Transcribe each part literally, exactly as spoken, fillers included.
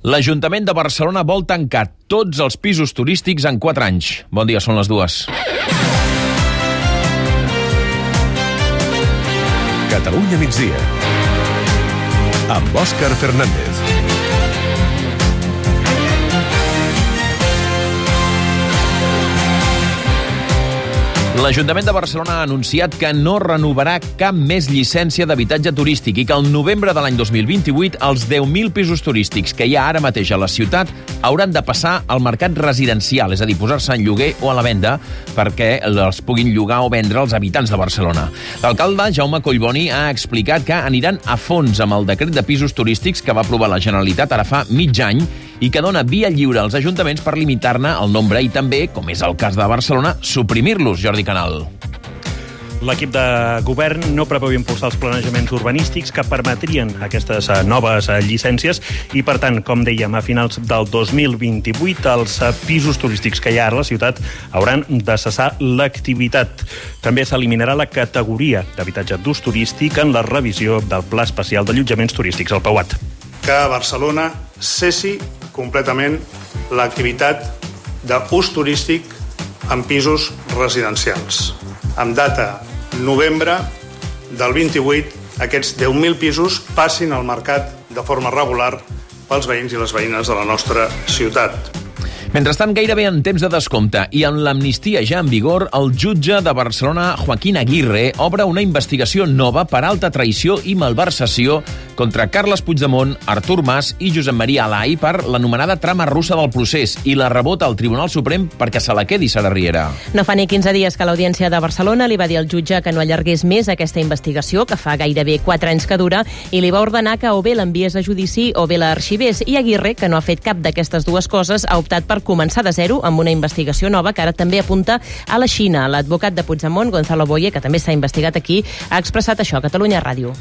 L'Ajuntament de Barcelona vol tancar tots els pisos turístics en quatre anys. Bon dia, són les dues. Catalunya migdia, amb Òscar Fernández. L'Ajuntament de Barcelona ha anunciat que no renovarà cap més llicència d'habitatge turístic i que al novembre de l'any dos mil vint-i-vuit els deu mil pisos turístics que hi ha ara mateix a la ciutat hauran de passar al mercat residencial, és a dir, posar-se en lloguer o a la venda perquè els puguin llogar o vendre els habitants de Barcelona. L'alcalde Jaume Collboni ha explicat que aniran a fons amb el decret de pisos turístics que va aprovar la Generalitat ara fa mig any i que dona via lliure als ajuntaments per limitar-ne el nombre i també, com és el cas de Barcelona, suprimir-los. Jordi Canal. L'equip de govern no preveu impulsar els planejaments urbanístics que permetrien aquestes noves llicències i, per tant, com dèiem, a finals del dos mil vint-i-vuit els pisos turístics que hi ha a la ciutat hauran de cessar l'activitat. També s'eliminarà la categoria d'habitatge d'ús turístic en la revisió del Pla Especial d'Allotjaments Turístics, el PEUAT. Que a Barcelona cessi completament l'activitat d'ús turístic en pisos residencials. Amb data novembre del vint-i-vuit, aquests deu mil pisos passin al mercat de forma regular pels veïns i les veïnes de la nostra ciutat. Mentrestant, gairebé en temps de descompte i amb l'amnistia ja en vigor, el jutge de Barcelona, Joaquín Aguirre, obre una investigació nova per alta traïció i malversació contra Carles Puigdemont, Artur Mas i Josep Maria Alay per l'anomenada trama russa del procés i la rebota al Tribunal Suprem perquè se la quedi Sara Riera. No fa ni quinze dies que l'Audiència de Barcelona li va dir al jutge que no allargués més aquesta investigació, que fa gairebé quatre anys que dura, i li va ordenar que o bé l'enviés a judici o bé l'arxivés. I Aguirre, que no ha fet cap d'aquestes dues coses, ha optat per començar de zero amb una investigació nova que ara també apunta a la Xina. L'advocat de Puigdemont, Gonzalo Boye, que també s'ha investigat aquí, ha expressat això a Catalunya Ràdio.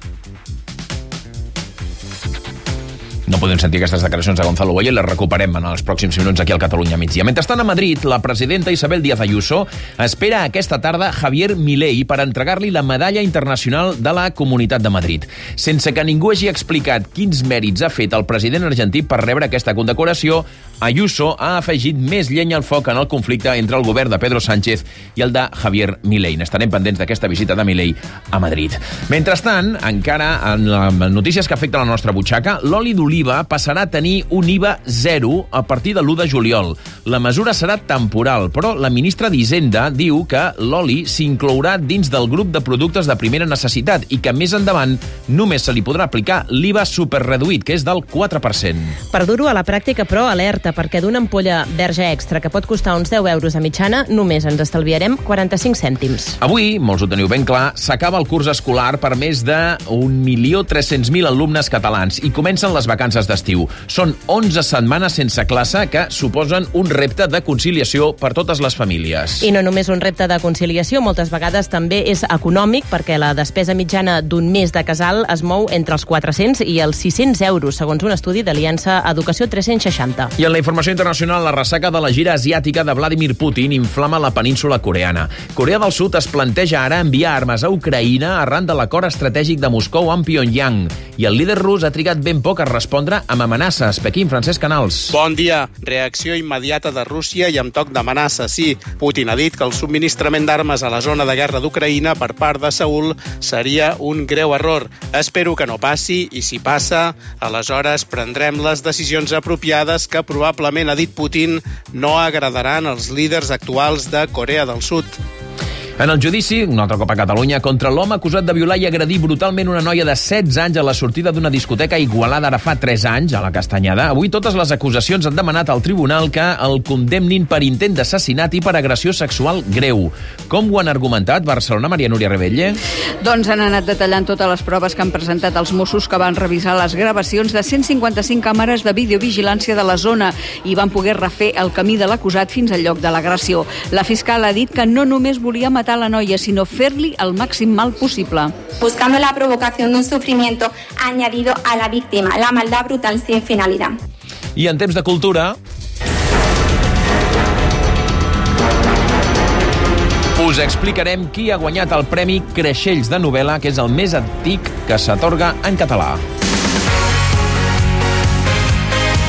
No podem sentir aquestes declaracions de Gonzalo Boye i les recuperem en els pròxims minuts aquí al Catalunya migdia. Mentrestant, a Madrid, la presidenta Isabel Díaz Ayuso espera aquesta tarda Javier Milei per entregar-li la Medalla Internacional de la Comunitat de Madrid. Sense que ningú hagi explicat quins mèrits ha fet el president argentí per rebre aquesta condecoració, Ayuso ha afegit més llenya al foc en el conflicte entre el govern de Pedro Sánchez i el de Javier Milei. N'estarem pendents d'aquesta visita de Milei a Madrid. Mentrestant, encara en les notícies que afecten la nostra butxaca, l'oli d'oliva passarà a tenir un I V A zero a partir de l'u de juliol. La mesura serà temporal, però la ministra d'Hisenda diu que l'oli s'inclourà dins del grup de productes de primera necessitat i que més endavant només se li podrà aplicar l'I V A superreduït, que és del quatre per cent. Per dur-ho a la pràctica, però, alerta, perquè d'una ampolla verge extra que pot costar uns deu euros a mitjana, només ens estalviarem quaranta-cinc cèntims. Avui, molts ho teniu ben clar, s'acaba el curs escolar per més de un milió tres-cents mil alumnes catalans i comencen les vacances d'estiu. Són onze setmanes sense classe que suposen un repte de conciliació per totes les famílies. I no només un repte de conciliació, moltes vegades també és econòmic, perquè la despesa mitjana d'un mes de casal es mou entre els quatre-cents i els sis-cents euros, segons un estudi d'Aliança Educació tres-cents seixanta. I en la informació internacional, la ressaca de la gira asiàtica de Vladimir Putin inflama la península coreana. Corea del Sud es planteja ara enviar armes a Ucraïna arran de l'acord estratègic de Moscou amb Pyongyang. I el líder rus ha trigat ben poc a respondre amb amenaces. Pequín, Francesc Canals. Bon dia. Reacció immediata de Rússia i amb toc d'amenaça. Sí, Putin ha dit que el subministrament d'armes a la zona de guerra d'Ucraïna per part de Seül seria un greu error. Espero que no passi i si passa, aleshores prendrem les decisions apropiades que probablement, ha dit Putin, no agradaran als líders actuals de Corea del Sud. En el judici, un altre cop a Catalunya, contra l'home acusat de violar i agredir brutalment una noia de setze anys a la sortida d'una discoteca a Igualada ara fa tres anys, a la Castanyada, avui totes les acusacions han demanat al tribunal que el condemnin per intent d'assassinat i per agressió sexual greu. Com ho han argumentat? Barcelona, Maria Núria Rebelle? Doncs han anat detallant totes les proves que han presentat els Mossos, que van revisar les gravacions de cent cinquanta-cinc càmeres de videovigilància de la zona i van poder refer el camí de l'acusat fins al lloc de l'agressió. La fiscal ha dit que no només volia matar a la noia, sinó fer-li el màxim mal possible. Buscando la provocación de un sufrimiento añadido a la víctima, la maldad brutal sin finalidad. I en temps de cultura... Us explicarem qui ha guanyat el Premi Creixells de novel·la, que és el més antic que s'atorga en català.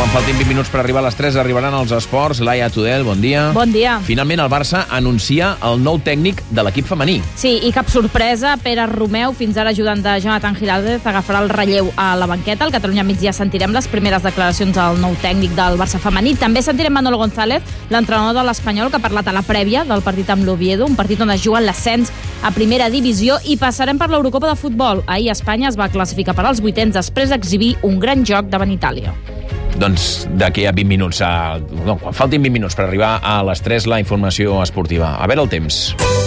Quan faltin vint minuts per arribar a les tres, arribaran els esports. Laia Tudel, bon dia. Bon dia. Finalment, el Barça anuncia el nou tècnic de l'equip femení. Sí, i cap sorpresa, Pere Romeu, fins ara ajudant de Jonathan Giraldez, agafarà el relleu a la banqueta. Al Catalunya Migdia sentirem les primeres declaracions del nou tècnic del Barça femení. També sentirem Manolo González, l'entrenador de l'Espanyol, que ha parlat a la prèvia del partit amb l'Oviedo, un partit on es juguen l'ascens a primera divisió, i passarem per l'Eurocopa de futbol. Ahir Espanya es va classificar per als vuitens després d'exhibir un gran joc davant Itàlia. Doncs d'aquí a vint minuts, a... no, quan faltin vint minuts per arribar a les tres, la informació esportiva. A veure el temps.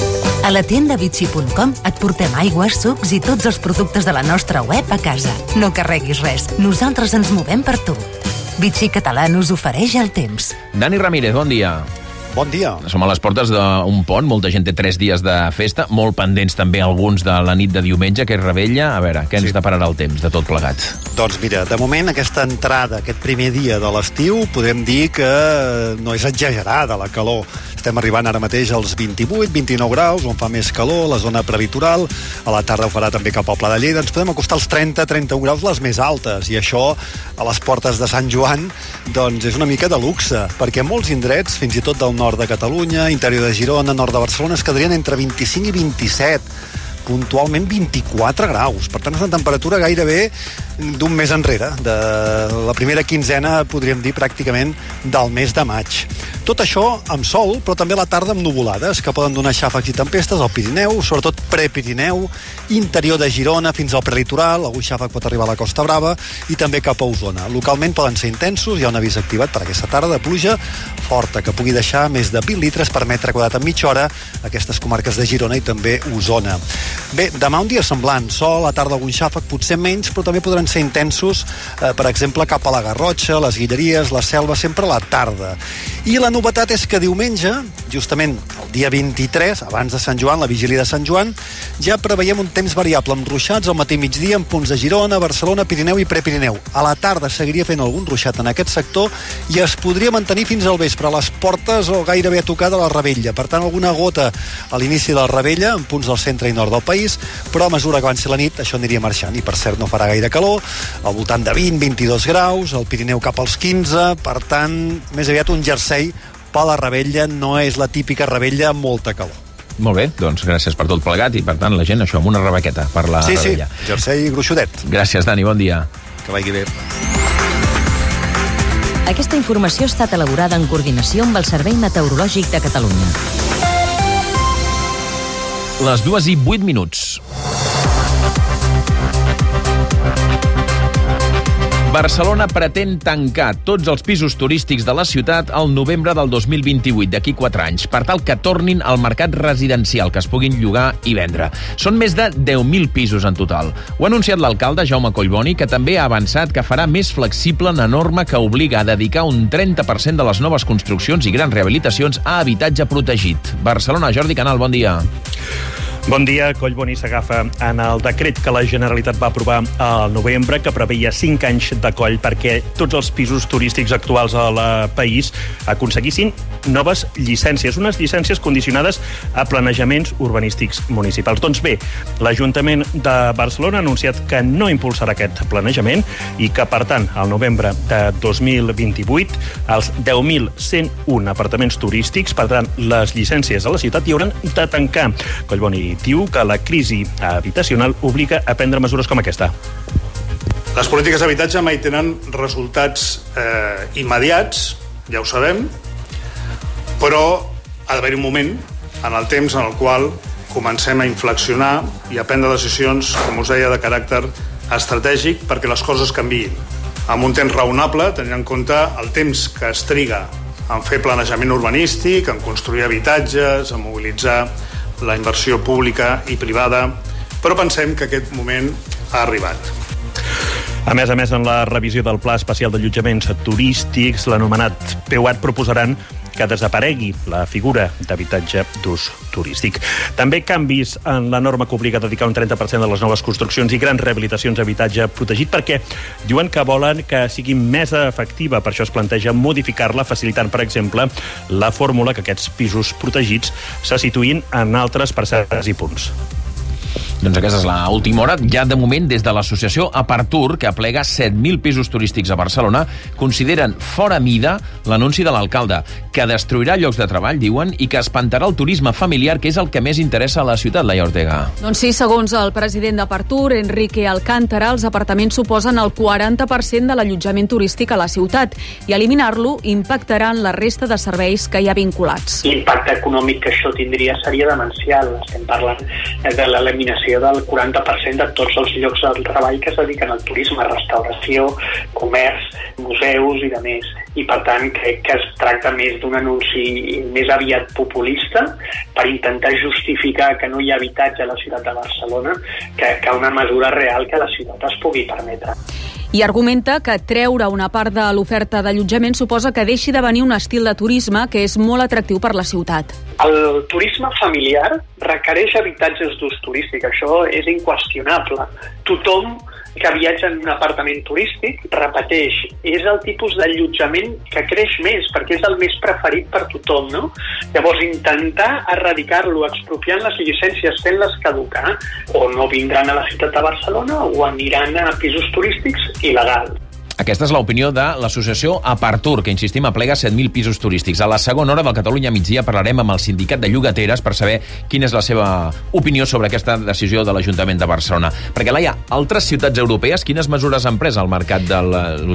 A la tienda Vichy punt com et portem aigües, sucs i tots els productes de la nostra web a casa. No carreguis res, nosaltres ens movem per tu. Vichy Català us ofereix el temps. Dani Ramírez, bon dia. Bon dia. Som a les portes d'un pont, molta gent té tres dies de festa, molt pendents també alguns de la nit de diumenge, que és Rebella. A veure, què ens sí. depararà el temps de tot plegat? Doncs mira, de moment aquesta entrada, aquest primer dia de l'estiu, podem dir que no és exagerada la calor. Estem arribant ara mateix als vint-i-vuit, vint-i-nou graus, on fa més calor, la zona prelitoral. A la tarda ho farà també cap al Pla de Lleida. Ens podem acostar als trenta a trenta-un graus, les més altes, i això a les portes de Sant Joan doncs és una mica de luxe, perquè molts indrets, fins i tot del nord de Catalunya, interior de Girona, nord de Barcelona, es quedarien entre vint-i-cinc i vint-i-set, puntualment vint-i-quatre graus. Per tant, és una temperatura gairebé d'un mes enrere, de la primera quinzena, podríem dir, pràcticament del mes de maig. Tot això amb sol, però també a la tarda amb nuvolades, que poden donar xàfecs i tempestes al Pirineu, sobretot prepirineu, interior de Girona fins al prelitoral, algun xàfec pot arribar a la Costa Brava, i també cap a Osona. Localment poden ser intensos, hi ha un avís activat per aquesta tarda de pluja forta, que pugui deixar més de vint litres per metre quadrat en mitja hora a aquestes comarques de Girona i també Osona. Bé, demà un dia semblant, sol, a tarda algun xàfec, potser menys, però també podran ser intensos, eh, per exemple, cap a la Garrotxa, les Guilleries, la Selva, sempre a la tarda. I la novetat és que diumenge, justament el dia vint-i-tres, abans de Sant Joan, la vigília de Sant Joan, ja preveiem un temps variable amb ruixats al matí migdia en punts de Girona, Barcelona, Pirineu i Prepirineu. A la tarda seguiria fent algun ruixat en aquest sector i es podria mantenir fins al vespre a les portes o gairebé a tocar de la Rebella. Per tant, alguna gota a l'inici de la Rebella, en punts del centre i nord del país, però a mesura que avanci la nit això aniria marxant. I per cert, no farà gaire calor, al voltant de vint a vint-i-dos graus, el Pirineu cap als quinze, per tant, més aviat un jersei per la Rebella, no és la típica Rebella amb molta calor. Molt bé, doncs gràcies per tot plegat i per tant la gent això amb una rebequeta per la sí, Rebella. Sí, jersei gruixudet. Gràcies, Dani, bon dia. Que vagi bé. Aquesta informació ha estat elaborada en coordinació amb el Servei Meteorològic de Catalunya. Les dues i vuit minuts. Barcelona pretén tancar tots els pisos turístics de la ciutat al novembre del dos mil vint-i-vuit, d'aquí quatre anys, per tal que tornin al mercat residencial, que es puguin llogar i vendre. Són més de deu mil pisos en total. Ho ha anunciat l'alcalde Jaume Collboni, que també ha avançat que farà més flexible una norma que obliga a dedicar un trenta per cent de les noves construccions i grans rehabilitacions a habitatge protegit. Barcelona, Jordi Canal, bon dia. Bon dia. Collboni s'agafa en el decret que la Generalitat va aprovar al novembre, que preveia cinc anys de coll perquè tots els pisos turístics actuals al país aconseguissin noves llicències, unes llicències condicionades a planejaments urbanístics municipals. Doncs bé, l'Ajuntament de Barcelona ha anunciat que no impulsarà aquest planejament i que, per tant, al novembre de dos mil vint-i-vuit, els deu mil cent un apartaments turístics, per tant, les llicències a la ciutat, hi hauran de tancar. Collboni diu que la crisi habitacional obliga a prendre mesures com aquesta. Les polítiques d'habitatge mai tenen resultats eh, immediats, ja ho sabem, però ha d'haver-hi un moment en el temps en el qual comencem a inflexionar i a prendre decisions, com us deia, de caràcter estratègic perquè les coses canviïn. Amb un temps raonable, tenint en compte el temps que es triga en fer planejament urbanístic, en construir habitatges, en mobilitzar la inversió pública i privada, però pensem que aquest moment ha arribat. A més a més, en la revisió del Pla Especial d'Allotjaments Turístics, l'anomenat P U A T, proposaran que desaparegui la figura d'habitatge d'ús turístic. També canvis en la norma que obliga a dedicar un trenta per cent de les noves construccions i grans rehabilitacions a habitatge protegit, perquè diuen que volen que sigui més efectiva. Per això es planteja modificar-la, facilitant, per exemple, la fórmula que aquests pisos protegits se situïn en altres parcel·les i punts. Doncs aquesta és l'última hora. Ja de moment, des de l'associació Apartur, que aplega set mil pisos turístics a Barcelona, consideren fora mida l'anunci de l'alcalde, que destruirà llocs de treball, diuen, i que espantarà el turisme familiar, que és el que més interessa a la ciutat, Laia Ortega. Doncs sí, segons el president d'Apartur, Enrique Alcántara, els apartaments suposen el quaranta per cent de l'allotjament turístic a la ciutat i eliminar-lo impactarà en la resta de serveis que hi ha vinculats. L'impacte econòmic que això tindria seria demencial. Estem parlant de l'eliminació del quaranta per cent de tots els llocs de treball que es dediquen al turisme, restauració, comerç, museus i de més. I, per tant, crec que es tracta més d'un anunci més aviat populista per intentar justificar que no hi ha habitatge a la ciutat de Barcelona que, que una mesura real que la ciutat es pugui permetre. I argumenta que treure una part de l'oferta d'allotjament suposa que deixi de venir un estil de turisme que és molt atractiu per la ciutat. El turisme familiar requereix habitatges d'ús turístic, això és inqüestionable. Tothom que viatja en un apartament turístic, repeteix, és el tipus d'allotjament que creix més, perquè és el més preferit per tothom, no? Llavors, intentar erradicar-lo expropiant les llicències, fent-les caducar, o no vindran a la ciutat de Barcelona o aniran a pisos turístics il·legals. Aquesta és l'opinió de l'associació Apartur, que, insistim, aplega set mil pisos turístics. A la segona hora del Catalunya Migdia parlarem amb el sindicat de llogateres per saber quina és la seva opinió sobre aquesta decisió de l'Ajuntament de Barcelona. Perquè, Laia, altres ciutats europees, quines mesures han pres al mercat del,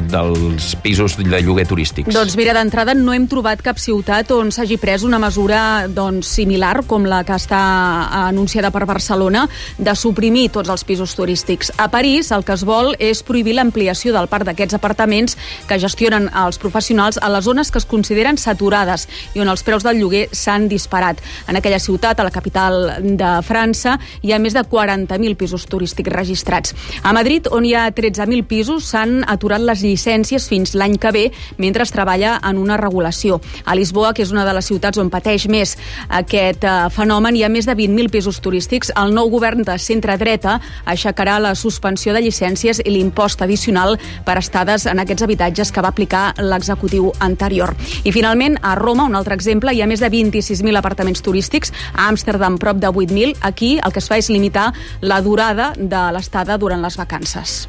dels pisos de lloguer turístics? Doncs mira, d'entrada no hem trobat cap ciutat on s'hagi pres una mesura doncs, similar com la que està anunciada per Barcelona de suprimir tots els pisos turístics. A París el que es vol és prohibir l'ampliació del parc d'aquests apartaments que gestionen els professionals a les zones que es consideren saturades i on els preus del lloguer s'han disparat. En aquella ciutat, a la capital de França, hi ha més de quaranta mil pisos turístics registrats. A Madrid, on hi ha tretze mil pisos, s'han aturat les llicències fins l'any que ve mentre es treballa en una regulació. A Lisboa, que és una de les ciutats on pateix més aquest uh, fenomen, hi ha més de vint mil pisos turístics. El nou govern de centre-dreta aixecarà la suspensió de llicències i l'impost addicional per estar en aquests habitatges que va aplicar l'executiu anterior. I finalment, a Roma, un altre exemple, hi ha més de vint-i-sis mil apartaments turístics, a Amsterdam prop de vuit mil. Aquí el que es fa és limitar la durada de l'estada durant les vacances.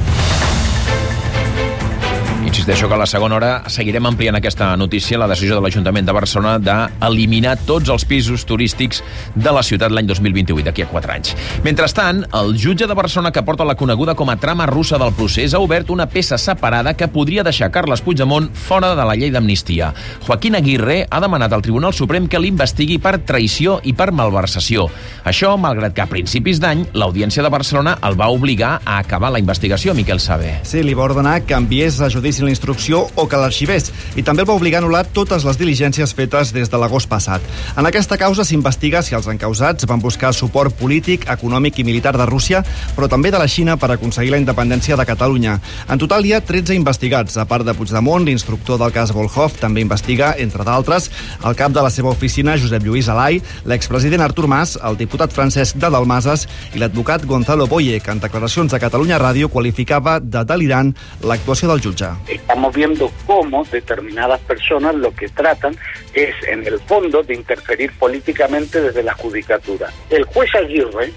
Insisteixo que a la segona hora seguirem ampliant aquesta notícia, la decisió de l'Ajuntament de Barcelona d'eliminar tots els pisos turístics de la ciutat l'any dos mil vint-i-vuit, d'aquí a quatre anys. Mentrestant, el jutge de Barcelona que porta la coneguda com a trama russa del procés ha obert una peça separada que podria deixar Carles Puigdemont fora de la llei d'amnistia. Joaquín Aguirre ha demanat al Tribunal Suprem que l'investigui per traïció i per malversació. Això, malgrat que a principis d'any l'Audiència de Barcelona el va obligar a acabar la investigació, Miquel Sabe. Sí, li va ordenar que enviés a judici la instrucció o que l'arxivés, i també el va obligar a anul·lar totes les diligències fetes des de l'agost passat. En aquesta causa s'investiga si els encausats van buscar suport polític, econòmic i militar de Rússia, però també de la Xina per aconseguir la independència de Catalunya. En total hi ha tretze investigats. A part de Puigdemont, l'instructor del cas Volhov també investiga, entre d'altres, el cap de la seva oficina, Josep Lluís Alai, l'expresident Artur Mas, el diputat Francesc de Dalmases i l'advocat Gonzalo Boye, que en declaracions a Catalunya Ràdio qualificava de delirant l'actuació del jutge. Estamos viendo cómo determinadas personas lo que tratan es, en el fondo, de interferir políticamente desde la judicatura. El juez Aguirre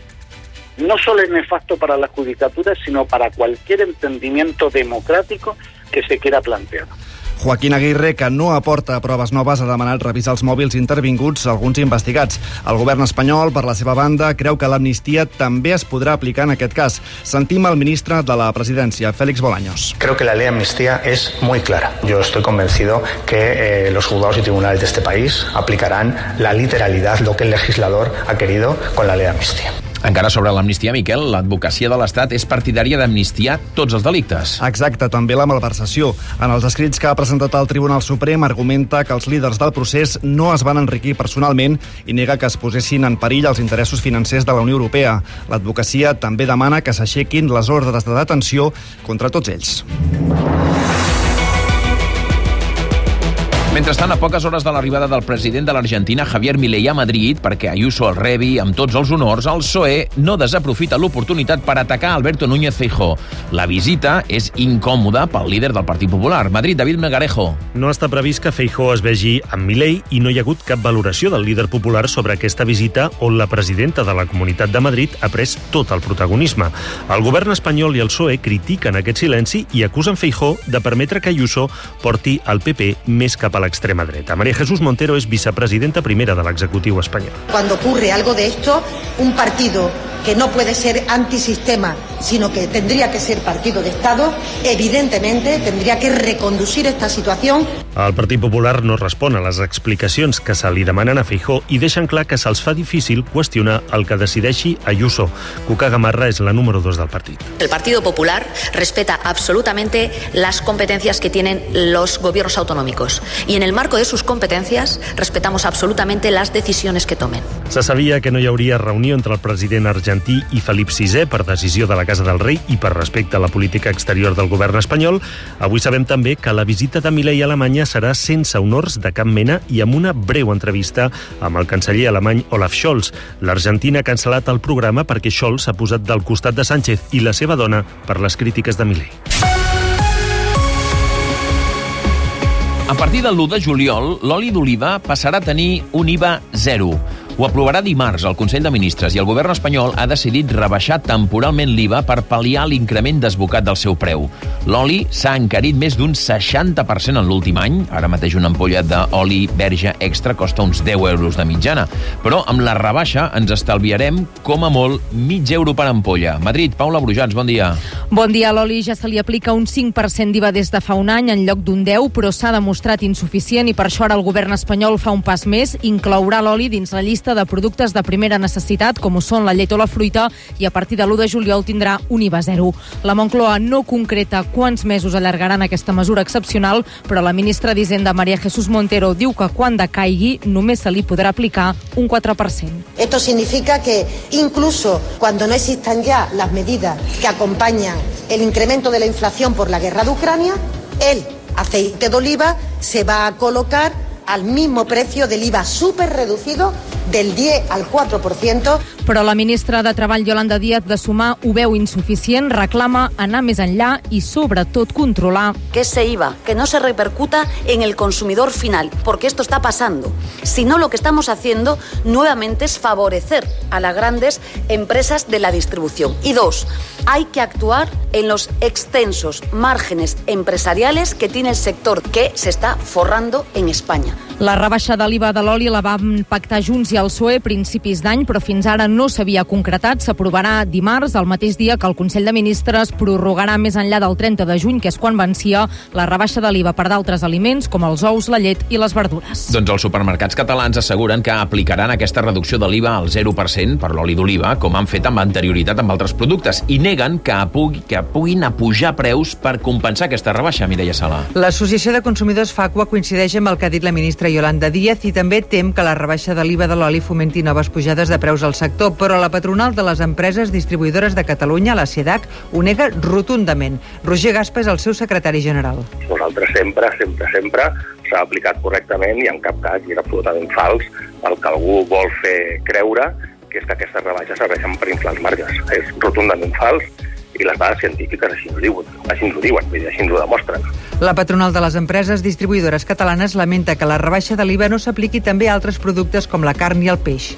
no solo es nefasto para la judicatura, sino para cualquier entendimiento democrático que se quiera plantear. Joaquín Aguirre, que no aporta proves noves, ha demanat revisar els mòbils intervinguts a alguns investigats. El govern espanyol, per la seva banda, creu que l'amnistia també es podrà aplicar en aquest cas. Sentim el ministre de la Presidència, Félix Bolaños. Creo que la ley de amnistía es muy clara. Yo estoy convencido que eh, los juzgados y tribunales de este país aplicarán la literalidad, lo que el legislador ha querido con la ley de amnistía. Encara sobre l'amnistia, Miquel, l'advocacia de l'Estat és partidària d'amnistiar tots els delictes. Exacte, també la malversació. En els escrits que ha presentat el Tribunal Suprem argumenta que els líders del procés no es van enriquir personalment i nega que es posessin en perill els interessos financers de la Unió Europea. L'advocacia també demana que s'aixequin les ordres de detenció contra tots ells. Mentrestant, a poques hores de l'arribada del president de l'Argentina, Javier Milei, a Madrid, perquè Ayuso el rebi amb tots els honors, el P S O E no desaprofita l'oportunitat per atacar Alberto Núñez Feijóo. La visita és incòmoda pel líder del Partit Popular. Madrid, David Melgarejo. No està previst que Feijóo es vegi amb Milei i no hi ha hagut cap valoració del líder popular sobre aquesta visita on la presidenta de la Comunitat de Madrid ha pres tot el protagonisme. El govern espanyol i el P S O E critiquen aquest silenci i acusen Feijóo de permetre que Ayuso porti el P P més cap a l'extrema dreta. María Jesús Montero és vicepresidenta primera de l'executiu espanyol. Cuando ocurre algo de esto, un partido que no puede ser antisistema, sino que tendría que ser partido de Estado, evidentemente tendría que reconducir esta situación. El Partit Popular no respon a les explicacions que se li demanen a Feijóo i deixen clar que se'ls fa difícil qüestionar el que decideixi Ayuso. Cuca Gamarra és la número dos del partit. El Partido Popular respeta absolutamente las competencias que tienen los gobiernos autonómicos y en el marco de sus competencias respetamos absolutamente las decisiones que tomen. Se sabia que no hi hauria reunió entre el president argentí i Felip sisè per decisió de la Casa del Rei i per respecte a la política exterior del govern espanyol. Avui sabem també que la visita de Milei a Alemanya serà sense honors de cap mena i amb una breu entrevista amb el canceller alemany Olaf Scholz. L'Argentina ha cancel·lat el programa perquè Scholz s'ha posat del costat de Sánchez i la seva dona per les crítiques de Milei. A partir de l'u de juliol, l'oli d'oliva passarà a tenir un I V A zero. Ho aprovarà dimarts el Consell de Ministres i el govern espanyol ha decidit rebaixar temporalment l'I V A per pal·liar l'increment desbocat del seu preu. L'oli s'ha encarit més d'un seixanta per cent en l'últim any. Ara mateix una ampolla d'oli verge extra costa uns deu euros de mitjana. Però amb la rebaixa ens estalviarem, com a molt, mig euro per ampolla. Madrid, Paula Brujans, bon dia. Bon dia. A l'oli ja se li aplica un cinc per cent d'I V A des de fa un any en lloc d'un deu, però s'ha demostrat insuficient i per això ara el govern espanyol fa un pas més, inclourà l'oli dins la llista de productes de primera necessitat, com ho són la llet o la fruita, i a partir de l'u de juliol tindrà un I V A zero. La Moncloa no concreta quants mesos allargaran aquesta mesura excepcional, però la ministra d'Hisenda, María Jesús Montero, diu que quan decaigui només se li podrà aplicar un quatre per cent. Esto significa que incluso cuando no existan ya las medidas que acompañan el incremento de la inflación por la guerra de Ucrania, el aceite de oliva se va a colocar al mismo precio del I V A súper reducido del diez al cuatro por ciento. Però la ministra de Treball, Yolanda Díaz de Sumar, ho veu insuficient, reclama anar més enllà i, sobretot, controlar. Que ese I V A, que no se repercuta en el consumidor final, porque esto está pasando. Si no, lo que estamos haciendo nuevamente es favorecer a las grandes empresas de la distribución. Y dos, hay que actuar en los extensos márgenes empresariales que tiene el sector que se está forrando en España. La rebaixa de l'I V A de l'oli la van pactar Junts i el P S O E a principis d'any, però fins ara no s'havia concretat. S'aprovarà dimarts, el mateix dia que el Consell de Ministres prorrogarà més enllà del trenta de juny, que és quan vencia la rebaixa de l'I V A per d'altres aliments, com els ous, la llet i les verdures. Doncs els supermercats catalans asseguren que aplicaran aquesta reducció de l'I V A al zero per cent per l'oli d'oliva, com han fet amb anterioritat amb altres productes, i neguen que, pugui, que puguin apujar preus per compensar aquesta rebaixa, Mireia Sala. L'Associació de Consumidors Facua coincideix amb el que ha dit la ministra Yolanda Díaz i també tem que la rebaixa de l'I V A de l'oli fomenti noves pujades de preus al sector, però la patronal de les empreses distribuïdores de Catalunya, la CEDAC, ho nega rotundament. Roger Gaspa és el seu secretari general. Nosaltres sempre, sempre, sempre s'ha aplicat correctament i en cap cas era absolutament fals el que algú vol fer creure, que és que aquestes rebaixes serveixen per inflar els marges. És rotundament fals i les dades científiques així ens ho diuen, així ens ho diuen, així ens ho demostren. La patronal de les empreses distribuïdores catalanes lamenta que la rebaixa de l'I V A no s'apliqui també a altres productes com la carn i el peix.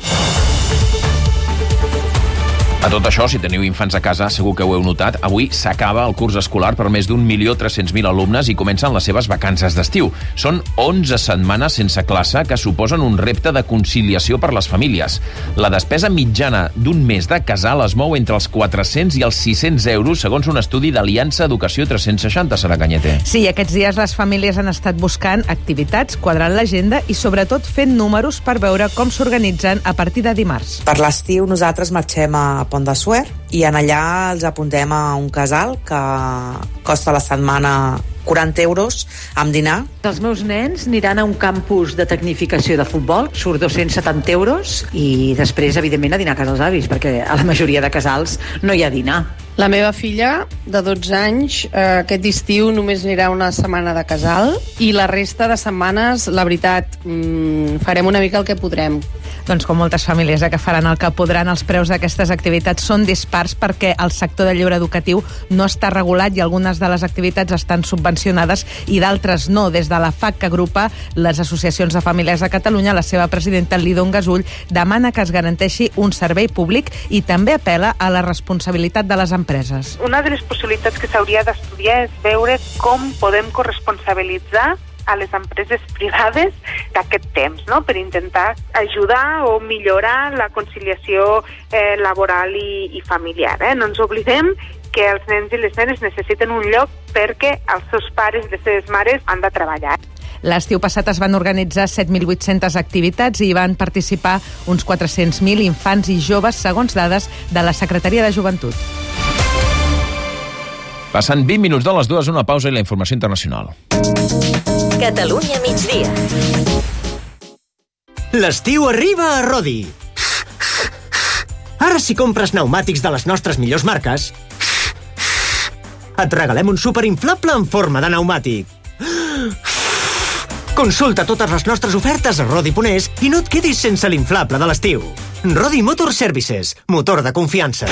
A tot això, si teniu infants a casa, segur que ho heu notat, avui s'acaba el curs escolar per més d'un milió tres-cents mil alumnes i comencen les seves vacances d'estiu. Són onze setmanes sense classe que suposen un repte de conciliació per les famílies. La despesa mitjana d'un mes de casal es mou entre els quatre-cents i els sis-cents euros, segons un estudi d'Aliança Educació tres-cents seixanta, Sara Cañete. Sí, aquests dies les famílies han estat buscant activitats, quadrant l'agenda i sobretot fent números per veure com s'organitzen a partir de dimarts. Per l'estiu nosaltres marxem a Pont de Suert i en allà els apuntem a un casal que costa la setmana quaranta euros amb dinar. Els meus nens aniran a un campus de tecnificació de futbol, surt dos-cents setanta euros i després, evidentment, a dinar a casa dels avis, perquè a la majoria de casals no hi ha dinar. La meva filla, de dotze anys, eh, aquest estiu només anirà una setmana de casal i la resta de setmanes, la veritat, mmm, farem una mica el que podrem. Doncs com moltes famílies eh, que faran el que podran, els preus d'aquestes activitats són dispars perquè el sector del lleure educatiu no està regulat i algunes de les activitats estan subvencionades i d'altres no. Des de la F A C, que agrupa les associacions de famílies de Catalunya, la seva presidenta Lidon Gasull demana que es garanteixi un servei públic i també apela a la responsabilitat de les empreses. Una de les possibilitats que s'hauria d'estudiar és veure com podem corresponsabilitzar a les empreses privades d'aquest temps, no? Per intentar ajudar o millorar la conciliació eh, laboral i, i familiar. Eh? No ens oblidem que els nens i les nenes necessiten un lloc perquè els seus pares i les seves mares han de treballar. L'estiu passat es van organitzar set mil vuit-centes activitats i hi van participar uns quatre-cents mil infants i joves, segons dades de la Secretaria de Joventut. Passen vint minuts de les dues, una pausa i la informació internacional. Catalunya migdia. L'estiu arriba a Rodi. Ara, si compres pneumàtics de les nostres millors marques, et regalem un superinflable en forma de pneumàtic. Consulta totes les nostres ofertes a Rodi punt es i no et quedis sense l'inflable de l'estiu. Rodi Motor Services, motor de confiança.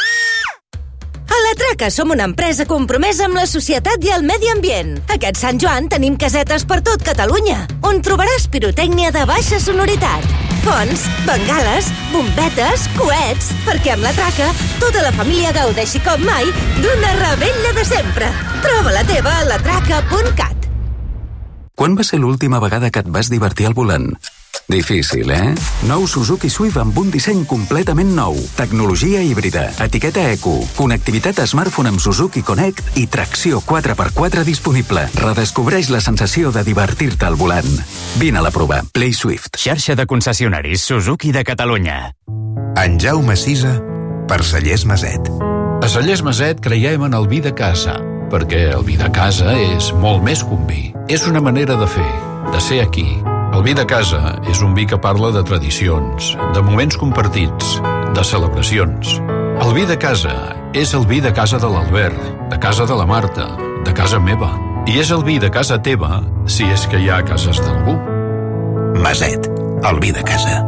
A La Traca som una empresa compromesa amb la societat i el medi ambient. Aquest Sant Joan tenim casetes per tot Catalunya, on trobaràs pirotècnia de baixa sonoritat, fonts, bengales, bombetes, coets, perquè amb La Traca tota la família gaudeixi com mai d'una revetlla de sempre. Troba la teva a la traca punt cat. Quan va ser l'última vegada que et vas divertir al volant? Difícil, eh? Nou Suzuki Swift amb un disseny completament nou, tecnologia híbrida, etiqueta eco, connectivitat smartphone amb Suzuki Connect i tracció quatre per quatre disponible. Redescobreix la sensació de divertir-te al volant. Vine a la prova. Play Swift. Xarxa de concessionaris Suzuki de Catalunya. En Jaume Sisa, per Cellers Maset. A Cellers Maset creiem en el vi de casa, perquè el vi de casa és molt més que un vi. És una manera de fer, de ser aquí. El vi de casa és un vi que parla de tradicions, de moments compartits, de celebracions. El vi de casa és el vi de casa de l'Albert, de casa de la Marta, de casa meva. I és el vi de casa teva, si és que hi ha cases d'algú. Maset, el vi de casa.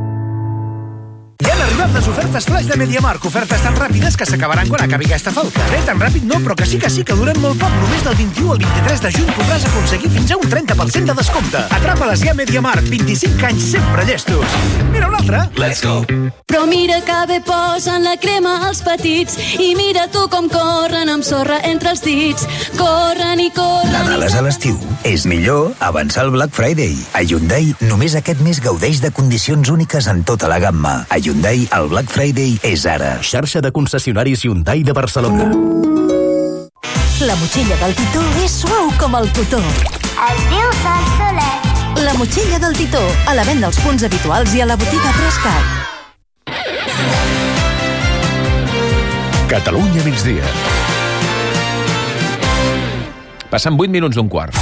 I han arribat les ofertes flash de MediaMarkt, ofertes tan ràpides que s'acabaran quan acabi aquesta falca. Bé, tan ràpid no, però que sí que sí que duren molt poc. Només del vint-i-u al vint-i-tres de juny podràs aconseguir fins a un trenta per cent de descompte. Atrapa-les ja a MediaMarkt, vint-i-cinc anys sempre llestos. Mira un altre. Let's go. Però mira que bé posen la crema als petits i mira tu com corren amb sorra entre els dits. Corren i corren... Nadales a l'estiu. És millor avançar el Black Friday. A Hyundai només aquest mes gaudeix de condicions úniques en tota la gamma. A Hyundai el Black Friday és ara. Xarxa de concessionaris Hyundai de Barcelona. La motxilla del Titó és suau com el cotó. Es diu Sol Soler. La motxilla del Titó, a la venda als punts habituals i a la botiga Trascat. Catalunya migdia. Passen vuit minuts d'un quart.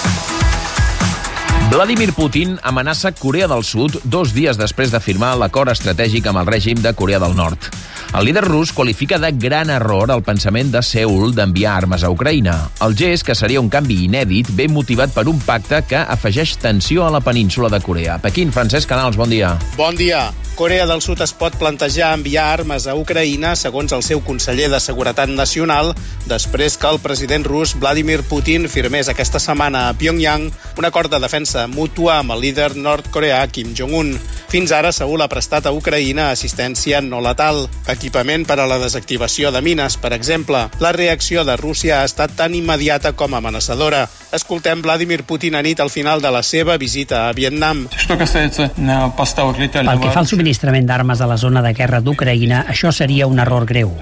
Vladimir Putin amenaça Corea del Sud dos dies després de firmar l'acord estratègic amb el règim de Corea del Nord. El líder rus qualifica de gran error el pensament de Seül d'enviar armes a Ucraïna. El gest, que seria un canvi inèdit, ve motivat per un pacte que afegeix tensió a la península de Corea. Pequín, Francesc Canals, bon dia. Bon dia. Corea del Sud es pot plantejar enviar armes a Ucraïna, segons el seu conseller de Seguretat Nacional, després que el president rus Vladimir Putin firmés aquesta setmana a Pyongyang un acord de defensa mútua amb el líder nord-coreà Kim Jong-un. Fins ara, Seül ha prestat a Ucraïna assistència no letal, equipament per a la desactivació de mines, per exemple. La reacció de Rússia ha estat tan immediata com amenaçadora. Escoltem Vladimir Putin a nit al final de la seva visita a Vietnam. Pel que fa al subministrament d'armes a la zona de guerra d'Ucraïna, això seria un error greu.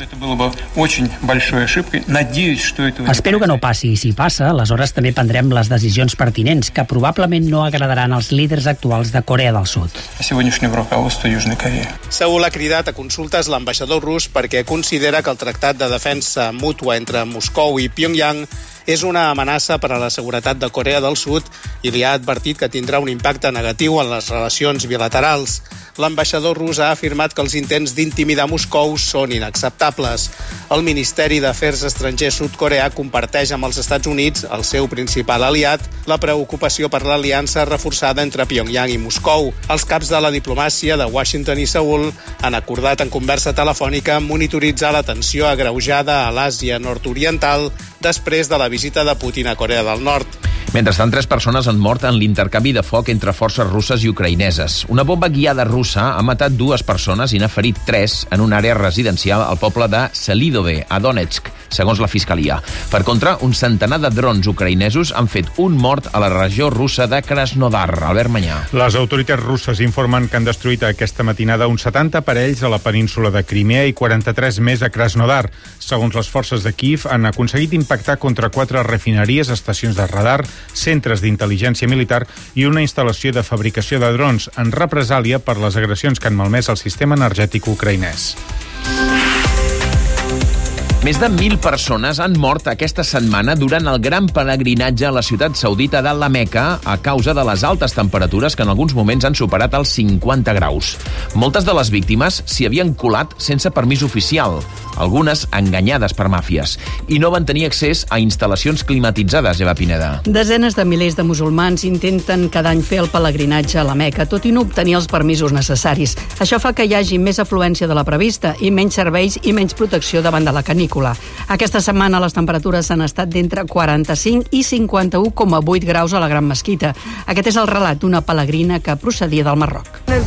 Espero que no passi, i si passa, aleshores també prendrem les decisions pertinents, que probablement no agradaran als líders actuals de Corea del Sud. Seül ha cridat a consultes l'ambaixador rus perquè considera que el tractat de defensa mútua entre Moscou i Pyongyang És una amenaça per a la seguretat de Corea del Sud i li ha advertit que tindrà un impacte negatiu en les relacions bilaterals. L'ambaixador rus ha afirmat que els intents d'intimidar Moscou són inacceptables. El Ministeri d'Afers Estrangers sud-coreà comparteix amb els Estats Units, el seu principal aliat, la preocupació per l'aliança reforçada entre Pyongyang i Moscou. Els caps de la diplomàcia de Washington i Seül han acordat en conversa telefònica monitoritzar la tensió agreujada a l'Àsia nord-oriental després de la visita de Putin a Corea del Nord. Mentrestant, tres persones han mort en l'intercanvi de foc entre forces russes i ucraïneses. Una bomba guiada russa ha matat dues persones i n'ha ferit tres en una àrea residencial al poble de Selidove, a Donetsk, segons la Fiscalia. Per contra, un centenar de drons ucraïnesos han fet un mort a la regió russa de Krasnodar. Albert Manyà. Les autoritats russes informen que han destruït aquesta matinada uns setanta aparells a la península de Crimea i quaranta-tres més a Krasnodar. Segons les forces de Kíev, han aconseguit impactar contra quatre refineries, estacions de radar, centres d'intel·ligència militar i una instal·lació de fabricació de drons en represàlia per les agressions que han malmès el sistema energètic ucraïnès. Més de mil persones han mort aquesta setmana durant el gran pelegrinatge a la ciutat saudita de la Meca a causa de les altes temperatures que en alguns moments han superat els cinquanta graus. Moltes de les víctimes s'hi havien colat sense permís oficial, algunes enganyades per màfies, i no van tenir accés a instal·lacions climatitzades, Eva Pineda. Desenes de milers de musulmans intenten cada any fer el pelegrinatge a la Meca, tot i no obtenir els permisos necessaris. Això fa que hi hagi més afluència de la prevista i menys serveis i menys protecció davant de la canícula. Aquesta setmana les temperatures han estat d'entre quaranta-cinc i cinquanta-u coma vuit graus a la Gran Mesquita. Aquest és el relat d'una pelegrina que procedia del Marroc.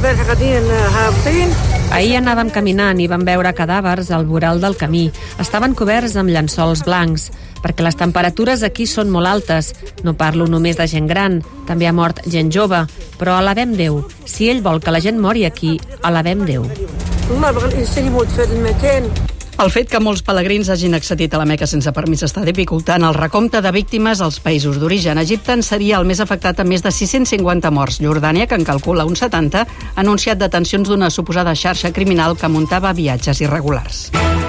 Ahir anàvem caminant i vam veure cadàvers al voral del camí. Estaven coberts amb llençols blancs, perquè les temperatures aquí són molt altes. No parlo només de gent gran, també ha mort gent jove, però alabem Déu. Si ell vol que la gent mori aquí, alabem Déu. El fet que molts pelegrins hagin accedit a la Meca sense permís està dificultant el recompte de víctimes als països d'origen. Egipte en seria el més afectat amb més de sis-cents cinquanta morts. Jordània, que en calcula uns setanta, ha anunciat detencions d'una suposada xarxa criminal que muntava viatges irregulars.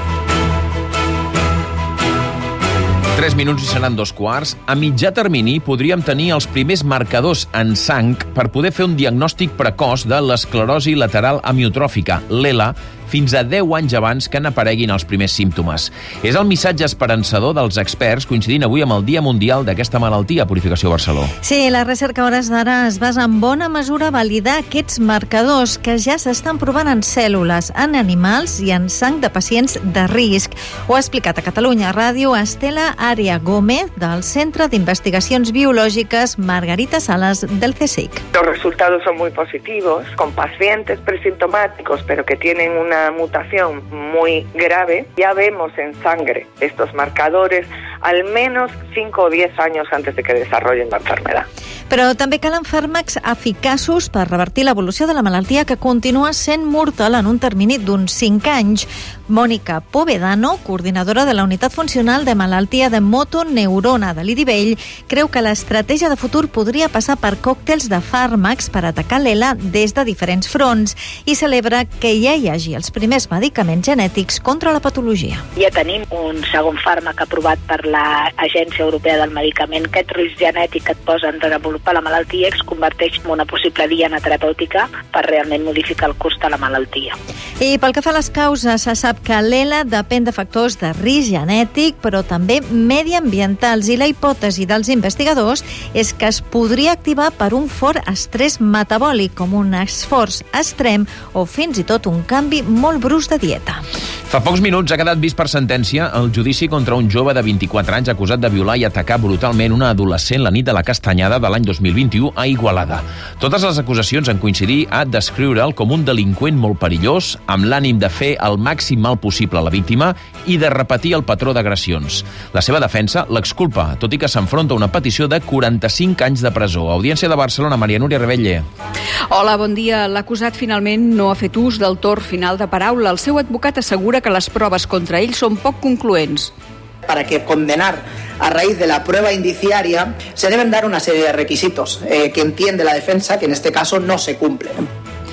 Tres minuts i seran dos quarts. A mitjà termini podríem tenir els primers marcadors en sang per poder fer un diagnòstic precoç de l'esclerosi lateral amiotròfica, l'E L A, fins a deu anys abans que n'apareguin els primers símptomes. És el missatge esperançador dels experts coincidint avui amb el Dia Mundial d'aquesta malaltia, Purificació Barceló. Sí, la recerca a hores d'ara es basa en bona mesura a validar aquests marcadors que ja s'estan provant en cèl·lules, en animals i en sang de pacients de risc. Ho ha explicat a Catalunya Ràdio Estela Aria Gómez del Centre d'Investigacions Biológicas Margarita Salas del C S I C. Los resultados son muy positivos, con pacientes presintomáticos, pero que tienen una mutación muy grave. Ya vemos en sangre estos marcadores al menos cinco o diez años antes de que desarrollen la enfermedad. Però també calen fàrmacs eficaços per revertir l'evolució de la malaltia que continua sent mortal en un termini d'uns cinc anys. Mònica Povedano, coordinadora de la Unitat Funcional de Malaltia de Motoneurona de l'I D I Vell, creu que l'estratègia de futur podria passar per còctels de fàrmacs per atacar l'E L A des de diferents fronts i celebra que ja hi hagi els primers medicaments genètics contra la patologia. Ja tenim un segon fàrmac aprovat per l'Agència Europea del Medicament. Aquest risc genètic que et posa en desenvolupar la malaltia es converteix en una possible diana terapèutica per realment modificar el curs de la malaltia. I pel que fa a les causes, se sap que l'E L A depèn de factors de risc genètic, però també mediambientals, i la hipòtesi dels investigadors és que es podria activar per un fort estrès metabòlic, com un esforç extrem o fins i tot un canvi molt brusc de dieta. Fa pocs minuts ha quedat vist per sentència el judici contra un jove de vint-i-quatre anys acusat de violar i atacar brutalment una adolescent la nit de la Castanyada de l'any dos mil vint-i-u a Igualada. Totes les acusacions en coincidir a descriure'l com un delinqüent molt perillós, amb l'ànim de fer el màxim mal possible a la víctima i de repetir el patró d'agressions. La seva defensa l'exculpa, tot i que s'enfronta a una petició de quaranta-cinc anys de presó. Audiència de Barcelona, Maria Núria Rebelle. Hola, bon dia. L'acusat finalment no ha fet ús del torn final de paraula. El seu advocat assegura que les proves contra ell són poc concloents. Para que condenar a raíz de la prueba indiciaria se deben dar una serie de requisitos eh, que entiende la defensa que en este caso no se cumplen.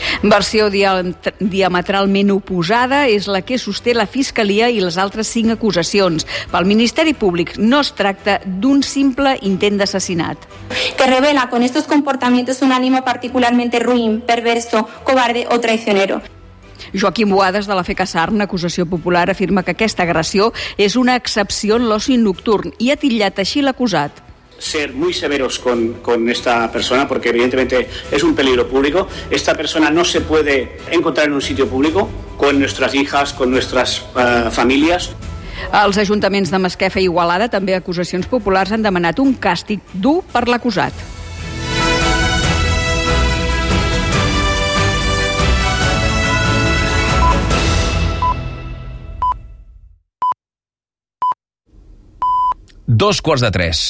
Versió diametralment oposada és la que sosté la Fiscalia i les altres cinc acusacions. Pel Ministeri Públic no es tracta d'un simple intent d'assassinat. Que revela con estos comportamientos un ánimo particularmente ruin, perverso, cobarde o traicionero. Joaquim Boades, de la FECASARN, Acusació Popular, afirma que aquesta agressió és una excepció en l'oci nocturn i ha titllat així l'acusat. Ser muy severos con, con esta persona, porque evidentemente es un peligro público. Esta persona no se puede encontrar en un sitio público con nuestras hijas, con nuestras uh, familias. Els ajuntaments de Masquefa i Igualada, també acusacions populars, han demanat un càstig dur per l'acusat. Dos quarts de tres.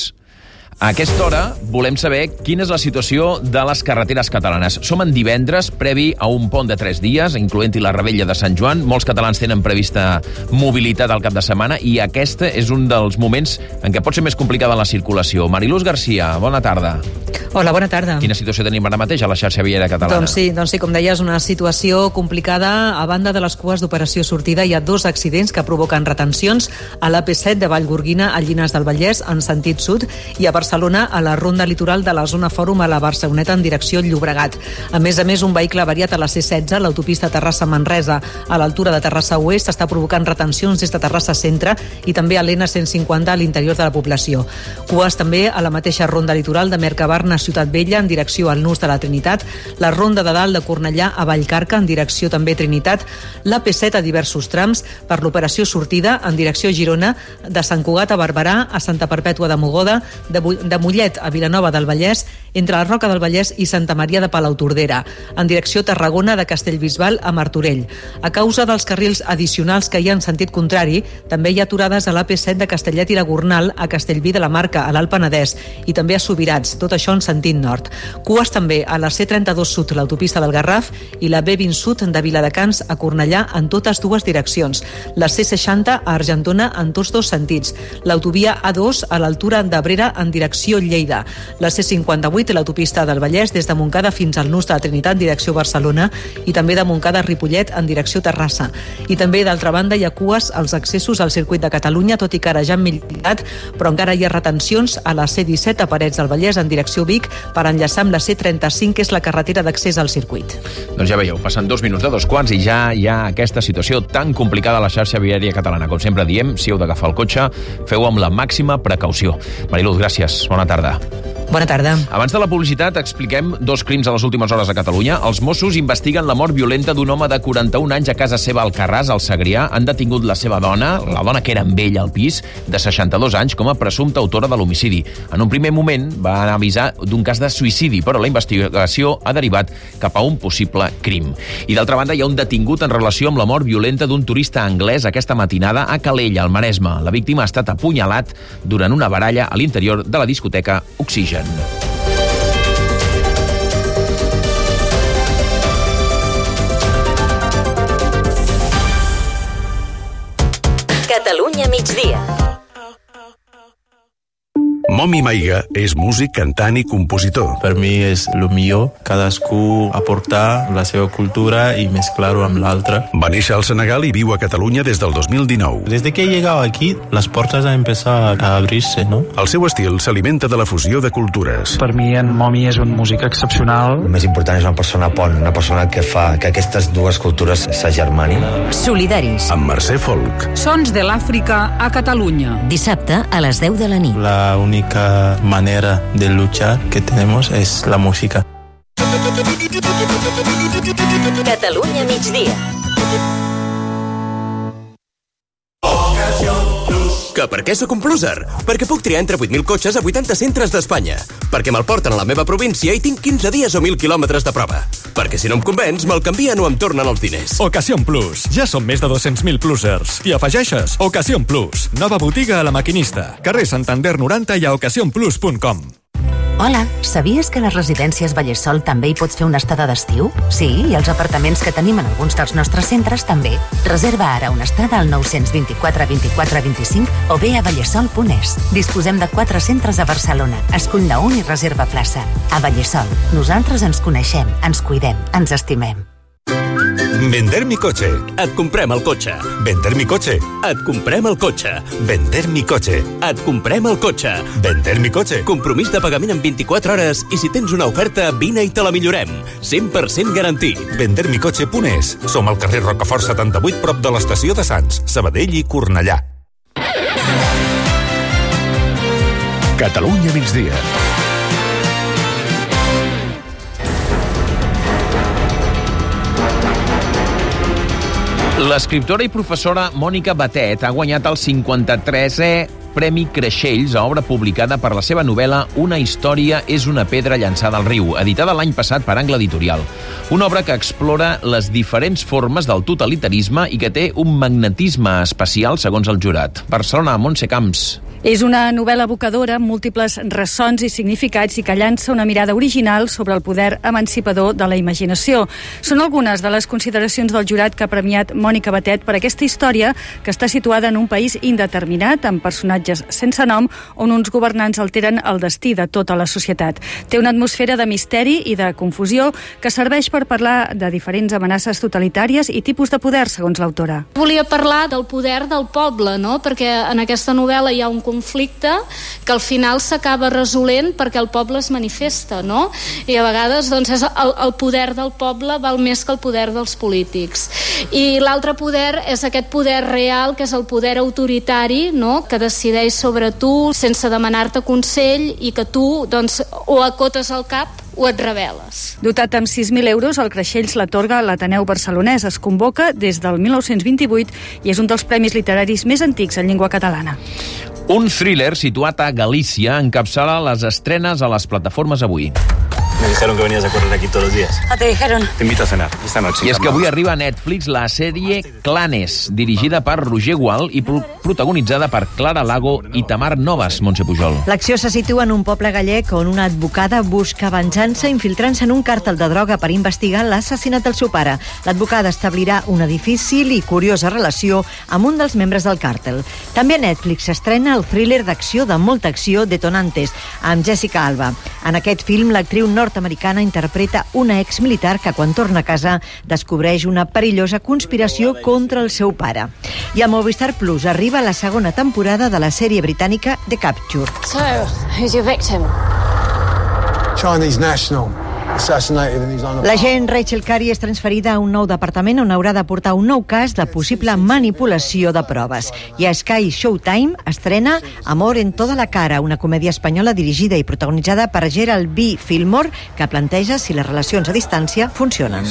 A aquesta hora volem saber quina és la situació de les carreteres catalanes. Som en divendres, previ a un pont de tres dies, incloent-hi la Rebella de Sant Joan. Molts catalans tenen prevista mobilitat al cap de setmana i aquest és un dels moments en què pot ser més complicada la circulació. Mariluz Garcia, bona tarda. Hola, bona tarda. Quina situació tenim ara mateix a la xarxa viària catalana? Doncs sí, doncs sí, com deies, una situació complicada. A banda de les cues d'operació sortida, hi ha dos accidents que provoquen retencions a l'A P set de Vallgorguina a Llinars del Vallès en sentit sud i a Barcelona a la ronda litoral de la zona Fòrum a la Barceloneta en direcció Llobregat. A més a més, un vehicle avariat a la C setze, l'autopista Terrassa-Manresa a l'altura de Terrassa Oest, està provocant retencions des de Terrassa Centre i també a l'N cent cinquanta a l'interior de la població. Cues també a la mateixa ronda litoral de Mercabarna Ciutat Vella en direcció al Nus de la Trinitat, la ronda de dalt de Cornellà a Vallcarca en direcció també Trinitat, l'A P set a diversos trams per l'operació sortida en direcció Girona, de Sant Cugat a Barberà, a Santa Perpètua de Mogoda, de, de Mollet a Vilanova del Vallès, entre la Roca del Vallès i Santa Maria de Palautordera, en direcció Tarragona de Castellbisbal a Martorell. A causa dels carrils addicionals que hi ha en sentit contrari, també hi ha aturades a l'A P set de Castellet i la Gornal a Castellví de la Marca, a l'Alt Penedès, i també a Subirats, tot això en sentit nord. Cues també a la C trenta-dos Sud, l'autopista del Garraf, i la B vint Sud de Viladecans a Cornellà en totes dues direccions. La C seixanta a Argentona en tots dos sentits. L'autovia A dos a l'altura d'Abrera en direcció Lleida. La C cinquanta-vuit, l'autopista del Vallès, des de Montcada fins al Nus de la Trinitat en direcció Barcelona i també de Montcada a Ripollet en direcció Terrassa. I també, d'altra banda, hi ha cues als accessos al circuit de Catalunya, tot i que ara ja han millorat, però encara hi ha retencions a la C disset a Parets del Vallès en direcció Vic per enllaçar amb la C trenta-cinc, que és la carretera d'accés al circuit. Doncs ja veieu, passen dos minuts de dos quarts i ja hi ha aquesta situació tan complicada a la xarxa viària catalana. Com sempre diem, si heu d'agafar el cotxe, feu amb la màxima precaució. Mariluz, gràcies. Bona tarda. Bona tarda. Abans de la publicitat, expliquem dos crims a les últimes hores a Catalunya. Els Mossos investiguen la mort violenta d'un home de quaranta-un anys a casa seva al Carràs, al Segrià. Han detingut la seva dona, la dona que era amb ell al pis, de seixanta-dos anys, com a presumpta autora de l'homicidi. En un primer moment van avisar d'un cas de suïcidi, però la investigació ha derivat cap a un possible crim. I d'altra banda, hi ha un detingut en relació amb la mort violenta d'un turista anglès aquesta matinada a Calella, al Maresme. La víctima ha estat apunyalat durant una baralla a l'interior de la discoteca Oxigen. Catalunya migdia. Momi Maiga és músic, cantant i compositor. Per mi és el millor, cadascú aportar la seva cultura i mesclar-ho amb l'altra. Va néixer al Senegal i viu a Catalunya des del dos mil dinou. Desde que he llegado aquí, las puertas han empezado a abrirse, ¿no? El seu estil s'alimenta de la fusió de cultures. Per mi, en Momi és un músic excepcional. El més important és una persona pont, una persona que fa que aquestes dues cultures s'agermanin. Solidaris. Amb Mercè Folk. Sons de l'Àfrica a Catalunya. Dissabte a les deu de la nit. La única manera de luchar que tenemos es la música. Catalunya migdia. Que per què sóc un pluser? Perquè puc triar entre vuit mil cotxes a vuitanta centres d'Espanya. Perquè me'l porten a la meva província i tinc quinze dies o mil quilòmetres de prova. Perquè si no em convenç, me'l canvien o em tornen els diners. Ocasión Plus. Ja són més de dos-cents mil plusers. I afegeixes Ocasión Plus. Nova botiga a La Maquinista. Carrer Santander noranta i a ocasión plus punt com. Hola, sabies que a les residències Vallesol també hi pots fer una estada d'estiu? Sí, i els apartaments que tenim en alguns dels nostres centres també. Reserva ara una estada al nou dos quatre vint quatre vint cinc o bé a vallesol punt es. Disposem de quatre centres a Barcelona. Escull-ne un i reserva plaça. A Vallesol, nosaltres ens coneixem, ens cuidem, ens estimem. Vender mi coche. Et comprem el cotxe. Vender mi coche. Et comprem el cotxe. Vender mi coche. Et comprem el cotxe. Vender mi coche. Compromís de pagament en vint-i-quatre hores i si tens una oferta, vine i te la millorem. cent per cent garantit. vender mi coche punt es. Som al carrer Rocafort setanta-vuit, prop de l'estació de Sants, Sabadell i Cornellà. Catalunya migdia. L'escriptora i professora Mònica Batet ha guanyat el cinquanta-tresè Premi Creixells a obra publicada per la seva novel·la Una història és una pedra llançada al riu, editada l'any passat per Angle Editorial. Una obra que explora les diferents formes del totalitarisme i que té un magnetisme especial, segons el jurat. Barcelona, Montse Camps. És una novel·la evocadora amb múltiples ressons i significats i que llança una mirada original sobre el poder emancipador de la imaginació. Són algunes de les consideracions del jurat que ha premiat Mònica Batet per aquesta història que està situada en un país indeterminat, amb personatges sense nom, on uns governants alteren el destí de tota la societat. Té una atmosfera de misteri i de confusió que serveix per parlar de diferents amenaces totalitàries i tipus de poder, segons l'autora. Volia parlar del poder del poble, no? Perquè en aquesta novel·la hi ha un conflicte que al final s'acaba resolent perquè el poble es manifesta, no? I a vegades doncs, és el, el poder del poble val més que el poder dels polítics. I l'altre poder és aquest poder real, que és el poder autoritari, no? Que decideix sobre tu sense demanar-te consell i que tu doncs, o acotes el cap o et rebel·les. Dotat amb sis mil euros, el Creixells l'atorga l'Ateneu Barcelonès. Es convoca des del mil nou-cents vint-i-vuit i és un dels premis literaris més antics en llengua catalana. Un thriller situat a Galícia encapçala les estrenes a les plataformes avui. Me dijeron que venías a correr aquí todos los días. Ah, te dijeron. Te invito a cenar esta noche. I és que avui arriba a Netflix la sèrie Clanes, dirigida per Roger Gual i pro protagonitzada per Clara Lago i Tamar Novas, Montse Pujol. L'acció se situa en un poble gallec on una advocada busca venjança infiltrant-se en un càrtel de droga per investigar l'assassinat del seu pare. L'advocada establirà una difícil i curiosa relació amb un dels membres del càrtel. També a Netflix s'estrena el thriller d'acció de molta acció Detonantes, amb Jessica Alba. En aquest film, l'actriu nord-americana interpreta una exmilitar que, quan torna a casa, descobreix una perillosa conspiració contra el seu pare. I a Movistar Plus arriba la segona temporada de la sèrie britànica The Capture. So, who's your victim? Chinese national. L'agent Rachel Curry és transferida a un nou departament on haurà de portar un nou cas de possible manipulació de proves. I a Sky Showtime estrena Amor en toda la cara, una comèdia espanyola dirigida i protagonitzada per Gerald B. Fillmore, que planteja si les relacions a distància funcionen.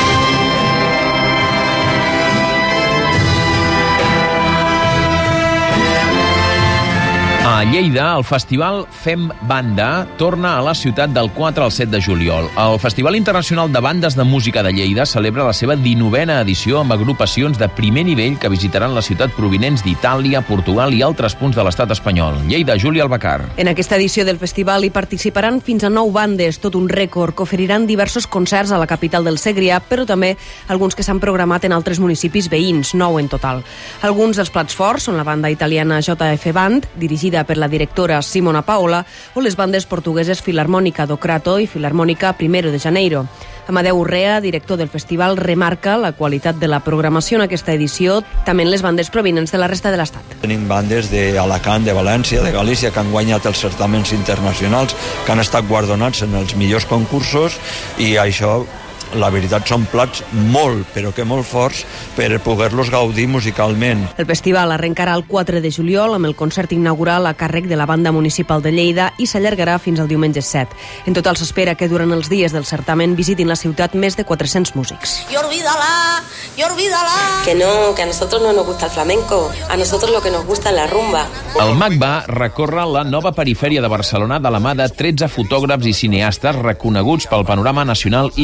A Lleida, el festival Fem Banda torna a la ciutat del quatre al set de juliol. El Festival Internacional de Bandes de Música de Lleida celebra la seva dinovena edició amb agrupacions de primer nivell que visitaran la ciutat provinents d'Itàlia, Portugal i altres punts de l'estat espanyol. Lleida, Júlia Albacar. En aquesta edició del festival hi participaran fins a nou bandes, tot un rècord, que oferiran diversos concerts a la capital del Segrià, però també alguns que s'han programat en altres municipis veïns, nou en total. Alguns dels plats forts són la banda italiana J F Band, dirigida per la directora Simona Paola, o les bandes portugueses Filarmònica do Crato i Filarmònica Primero de Janeiro. Amadeu Urrea, director del festival, remarca la qualitat de la programació en aquesta edició, també en les bandes provinents de la resta de l'Estat. Tenim bandes d'Alacant, de València, de Galícia, que han guanyat els certaments internacionals, que han estat guardonats en els millors concursos, i això, la veritat, són plats molt, però que molt forts per poder-los gaudir musicalment. El festival arrencarà el quatre de juliol amb el concert inaugural a càrrec de la Banda Municipal de Lleida i s'allargarà fins al diumenge set. En total s'espera que durant els dies del certamen visitin la ciutat més de quatre-cents músics. Y olvídala, y olvídala. Que no, que a nosotros no nos gusta el flamenco, a nosotros lo que nos gusta es la rumba. El MACBA recorre la nova perifèria de Barcelona de la mà de tretze fotògrafs i cineastes reconeguts pel panorama nacional i internacional.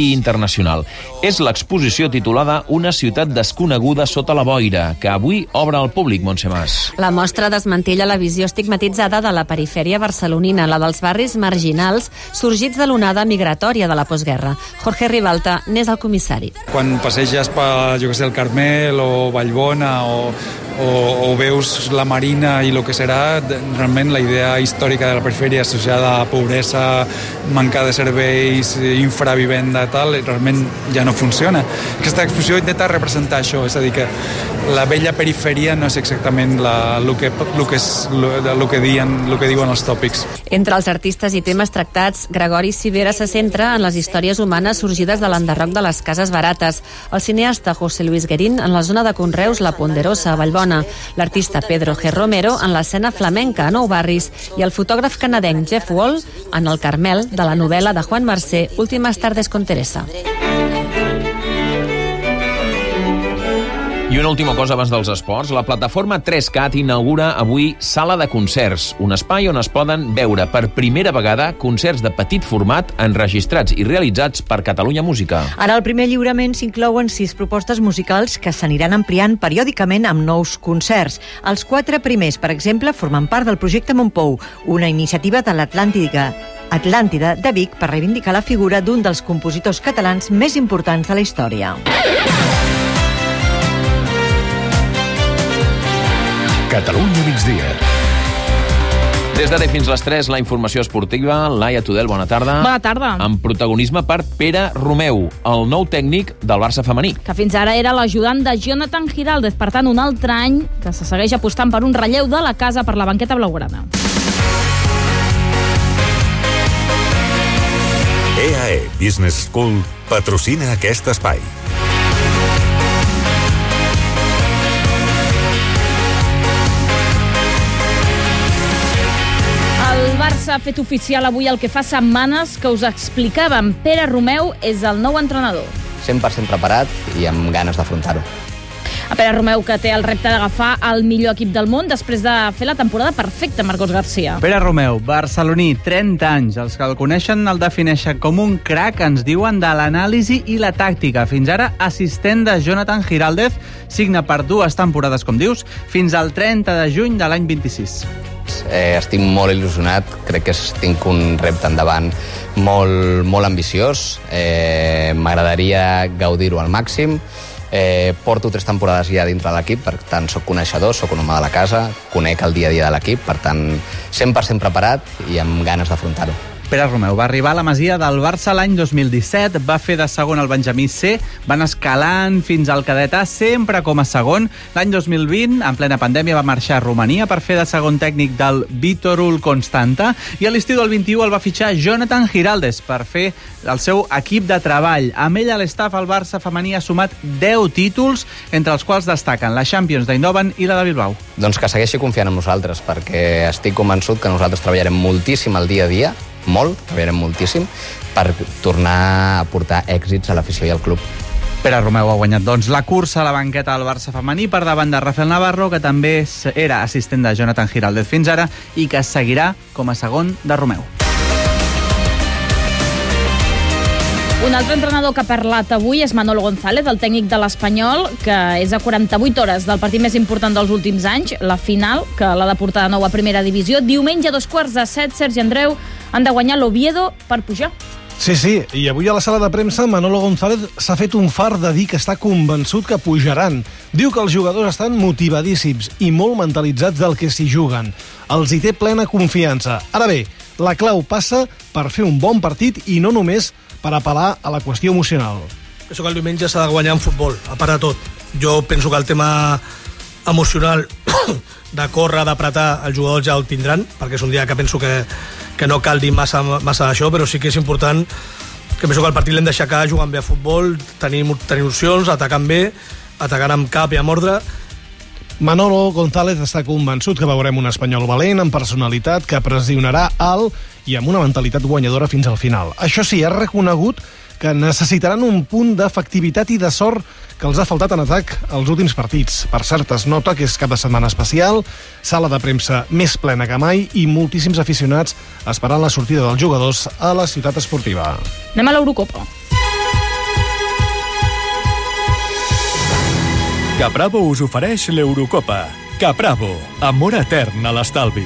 internacional. És l'exposició titulada Una ciutat desconeguda sota la boira, que avui obre al públic, Montse Mas. La mostra desmantella la visió estigmatitzada de la perifèria barcelonina, la dels barris marginals sorgits de l'onada migratòria de la postguerra. Jorge Ribalta n'és el comissari. Quan passeges per, jo que sé, el Carmel o Vallbona o, o, o veus la Marina i el que serà, realment la idea històrica de la perifèria associada a pobresa, manca de serveis, infravivenda i tal, realment ja no funciona. Aquesta exposició intenta representar això, és a dir, que la vella perifèria no és exactament la, el, que, el, que és, el, que diuen, el que diuen els tòpics. Entre els artistes i temes tractats, Gregori Civera se centra en les històries humanes sorgides de l'enderroc de les cases barates, el cineasta José Luis Guerín en la zona de conreus La Ponderosa, a Vallbona, l'artista Pedro G. Romero en l'escena flamenca a Nou Barris i el fotògraf canadenc Jeff Wall en el Carmel de la novel·la de Juan Marsé, Últimas tardes con Teresa. I una última cosa abans dels esports. La plataforma tres cat inaugura avui Sala de Concerts, un espai on es poden veure per primera vegada concerts de petit format enregistrats i realitzats per Catalunya Música. Ara al primer lliurament s'inclouen sis propostes musicals que s'aniran ampliant periòdicament amb nous concerts. Els quatre primers, per exemple, formen part del projecte Montpou, una iniciativa de l'Atlàntida Atlàntida de Vic per reivindicar la figura d'un dels compositors catalans més importants de la història. Catalunya migdia. Des d'ara fins les tres, la informació esportiva. Laia Tudel, bona tarda. Bona tarda. Amb protagonisme per Pere Romeu, el nou tècnic del Barça femení. Que fins ara era l'ajudant de Jonathan Giraldez. Per tant, un altre any que se segueix apostant per un relleu de la casa per la banqueta blaugrana. E A E Business School patrocina aquest espai. El Barça ha fet oficial avui el que fa setmanes que us explicàvem. Pere Romeu és el nou entrenador. cent per cent preparat i amb ganes d'afrontar-ho. A Pere Romeu, que té el repte d'agafar el millor equip del món després de fer la temporada perfecta, Marcos García. Pere Romeu, barceloní, trenta anys. Els que el coneixen el defineixen com un crac, ens diuen, de l'anàlisi i la tàctica. Fins ara, assistent de Jonathan Giraldez, signa per dues temporades, com dius, fins al trenta de juny de l'any vint-i-sis. Eh, estic molt il·lusionat, crec que tinc un repte endavant molt, molt ambiciós. Eh, m'agradaria gaudir-ho al màxim. Eh, porto tres temporades ja dintre de l'equip, per tant soc coneixedor, soc un home de la casa, conec el dia a dia de l'equip, per tant cent per cent preparat i amb ganes d'afrontar-ho. Pere Romeu va arribar a la Masia del Barça l'any dos mil disset, va fer de segon al Benjamí C, van escalant fins al cadet A, sempre com a segon. L'any dos mil vint, en plena pandèmia, va marxar a Romania per fer de segon tècnic del Viitorul Constanta i a l'estiu del vint-i-u el va fitxar Jonathan Giraldez per fer el seu equip de treball. Amb ell a l'estaf el Barça femení ha sumat deu títols, entre els quals destaquen la Champions d'Eindhoven i la de Bilbao. Doncs que segueixi confiant en nosaltres, perquè estic convençut que nosaltres treballarem moltíssim el dia a dia, molt, treballarem moltíssim, per tornar a portar èxits a l'afició i al club. Pere Romeu ha guanyat doncs la cursa a la banqueta del Barça femení per davant de Rafael Navarro, que també era assistent de Jonathan Giraldez fins ara i que seguirà com a segon de Romeu. Un altre entrenador que ha parlat avui és Manolo González, el tècnic de l'Espanyol, que és a quaranta-vuit hores del partit més important dels últims anys, la final, que l'ha de portar de nou a primera divisió. Diumenge a dos quarts de set, Sergi Andreu, han de guanyar l'Oviedo per pujar. Sí, sí, i avui a la sala de premsa Manolo González s'ha fet un fart de dir que està convençut que pujaran. Diu que els jugadors estan motivadíssims i molt mentalitzats del que s'hi juguen. Els hi té plena confiança. Ara bé, la clau passa per fer un bon partit i no només per apel·lar a la qüestió emocional. Penso que el diumenge s'ha de guanyar en futbol, a part de tot. Jo penso que el tema emocional de córrer, d'apretar, els jugadors ja el tindran, perquè és un dia que penso que, que no cal dir massa, massa d'això, però sí que és important que penso que el partit l'hem d'aixecar jugant bé a futbol, tenir, tenir opcions, atacant bé, atacant amb cap i amb ordre. Manolo González està convençut que veurem un Espanyol valent, amb personalitat, que pressionarà alt i amb una mentalitat guanyadora fins al final. Això sí, ha reconegut que necessitaran un punt d'efectivitat i de sort que els ha faltat en atac als últims partits. Per cert, es nota que és cap de setmana especial, sala de premsa més plena que mai i moltíssims aficionats esperant la sortida dels jugadors a la ciutat esportiva. Anem a l'Eurocopa. Capravo us ofereix l'Eurocopa. Capravo, amor etern a l'estalvi.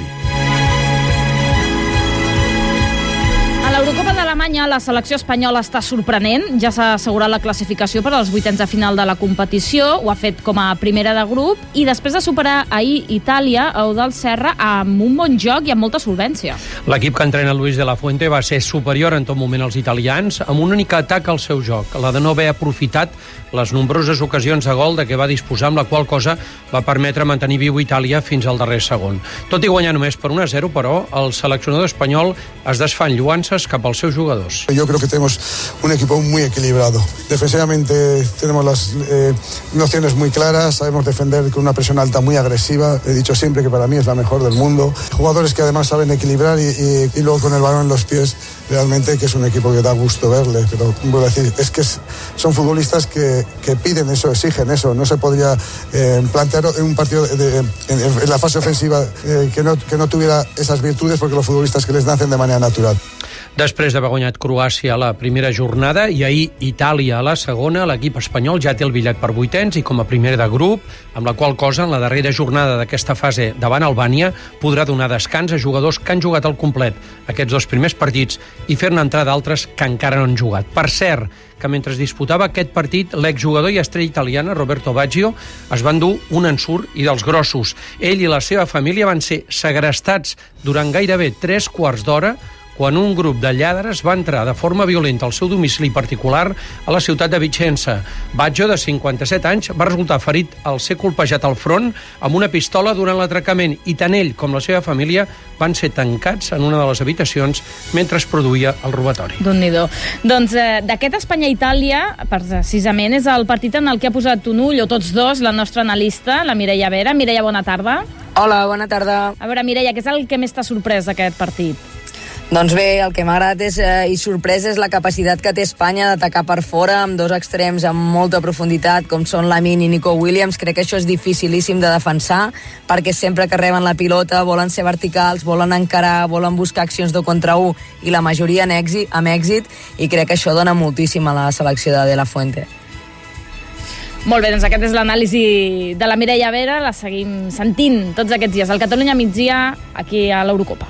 A l'Eurocopa d'Alemanya, la selecció espanyola està sorprenent. Ja s'ha assegurat la classificació per als vuitens de final de la competició. Ho ha fet com a primera de grup. I després de superar ahir Itàlia, Eudald Serra, amb un bon joc i amb molta solvència. L'equip que entrena Luis de la Fuente va ser superior en tot moment als italians, amb un únic atac al seu joc, la de no haver aprofitat les nombroses ocasions de gol de què va disposar, amb la qual cosa va permetre mantenir viu Itàlia fins al darrer segon. Tot i guanyar només per uno a zero, però, el seleccionador espanyol es desfà en lluances cap als seus jugadors. Yo creo que tenemos un equipo muy equilibrado. Defensivamente tenemos las eh, nociones muy claras, sabemos defender con una presión alta muy agresiva. He dicho siempre que para mí es la mejor del mundo. Jugadores que además saben equilibrar y, y, y luego con el balón en los pies, realmente que es un equipo que da gusto verle. Pero vuelvo a decir, es que son futbolistas que, que piden eso, exigen eso. No se podría eh, plantear un partido de, de, en, en la fase ofensiva eh, que, no, que no tuviera esas virtudes, porque los futbolistas que les nacen de manera natural. Després d'haver guanyat Croàcia a la primera jornada i ahir Itàlia a la segona, l'equip espanyol ja té el bitllet per vuitens i com a primer de grup, amb la qual cosa en la darrera jornada d'aquesta fase davant Albània podrà donar descans a jugadors que han jugat al complet aquests dos primers partits i fer-ne entrar d'altres que encara no han jugat. Per cert, que mentre es disputava aquest partit, l'exjugador i estrella italiana Roberto Baggio es van dur un ensurt i dels grossos. Ell i la seva família van ser segrestats durant gairebé tres quarts d'hora quan un grup de lladres va entrar de forma violenta al seu domicili particular a la ciutat de Vicenza. Baggio, de cinquanta-set anys, va resultar ferit al ser colpejat al front amb una pistola durant l'atracament i tant ell com la seva família van ser tancats en una de les habitacions mentre es produïa el robatori. Déu-n'hi-do. Doncs eh, d'aquest Espanya-Itàlia, precisament, és el partit en el que ha posat un ull, o tots dos, la nostra analista, la Mireia Vera. Mireia, bona tarda. Hola, bona tarda. A veure, Mireia, què és el que més t'ha sorprès d'aquest partit? Doncs bé, el que m'ha agradat és, eh, i sorprès és la capacitat que té Espanya d'atacar per fora amb dos extrems amb molta profunditat, com són Lamin i Nico Williams. Crec que això és dificilíssim de defensar, perquè sempre que reben la pilota volen ser verticals, volen encarar, volen buscar accions de contra u, i la majoria en èxit, amb èxit, i crec que això dona moltíssim a la selecció de De La Fuente. Molt bé, doncs aquest és l'anàlisi de la Mireia Vera, la seguim sentint tots aquests dies al Catalunya Migdia, aquí a l'Eurocopa.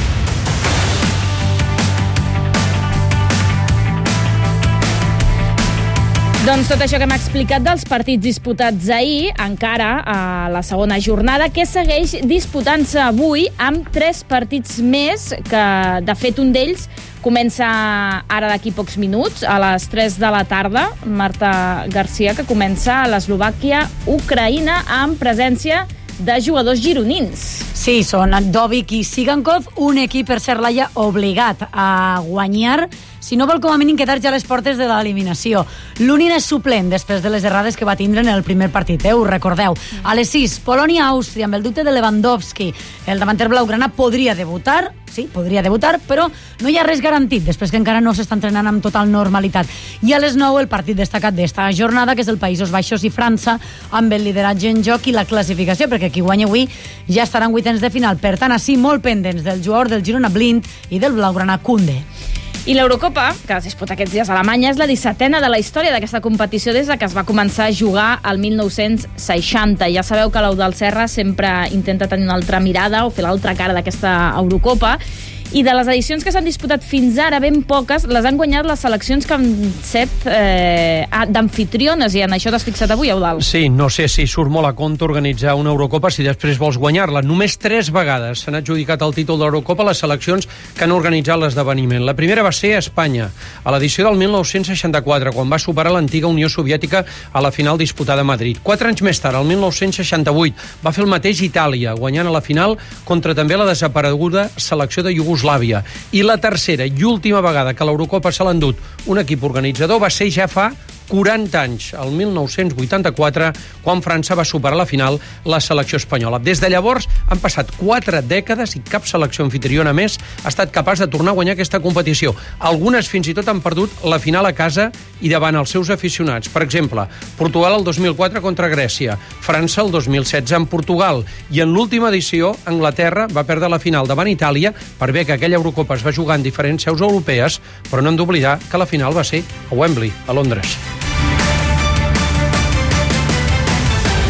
Doncs tot això que m'ha explicat dels partits disputats ahir, encara a la segona jornada, que segueix disputant-se avui amb tres partits més, que de fet un d'ells comença ara d'aquí pocs minuts, a les tres de la tarda, Marta Garcia, que comença a l'Eslovàquia-Ucraïna amb presència de jugadors gironins. Sí, són Dovic i Sigankov, un equip, per ser Laia, obligat a guanyar, si no vol com a mínim quedar ja a les portes de l'eliminació. L'Unin és suplent després de les errades que va tindre en el primer partit, eh? Ho recordeu. A les sis, Polònia-Àustria, amb el dubte de Lewandowski. El davanter blaugrana podria debutar, sí, podria debutar, però no hi ha res garantit, després que encara no s'està entrenant amb total normalitat. I a les nou, el partit destacat d'esta jornada, que és el Països Baixos i França, amb el lideratge en joc i la classificació, perquè qui guanya avui ja estarà en vuitens de final. Per tant, així molt pendents del jugador del Girona Blind i del blaugrana Koundé. I l'Eurocopa, que es disputa aquests dies a Alemanya, és la dissetena de la història d'aquesta competició des que es va començar a jugar al mil nou-cents seixanta. Ja sabeu que l'Eudald Serra sempre intenta tenir una altra mirada o fer l'altra cara d'aquesta Eurocopa. I de les edicions que s'han disputat fins ara, ben poques, les han guanyat les seleccions que han set eh, d'amfitriones, i en això t'has fixat avui, Eudald. Sí, no sé si surt molt a compte organitzar una Eurocopa si després vols guanyar-la. Només tres vegades s'han adjudicat el títol de l'Eurocopa les seleccions que han organitzat l'esdeveniment. La primera va ser a Espanya, a l'edició del mil nou-cents seixanta-quatre, quan va superar l'antiga Unió Soviètica a la final disputada a Madrid. Quatre anys més tard, el mil nou-cents seixanta-vuit, va fer el mateix Itàlia, guanyant a la final contra també la desapareguda selecció de Iugoslàvia. I la tercera i última vegada que l'Eurocopa se l'ha endut un equip organitzador va ser ja fa quaranta anys, el mil nou-cents vuitanta-quatre, quan França va superar la final la selecció espanyola. Des de llavors han passat quatre dècades i cap selecció anfitriona més ha estat capaç de tornar a guanyar aquesta competició. Algunes fins i tot han perdut la final a casa i davant els seus aficionats. Per exemple, Portugal el dos mil quatre contra Grècia, França el dos mil setze en Portugal, i en l'última edició Anglaterra va perdre la final davant Itàlia, per bé que aquella Eurocopa es va jugar en diferents seus europees, però no hem d'oblidar que la final va ser a Wembley, a Londres.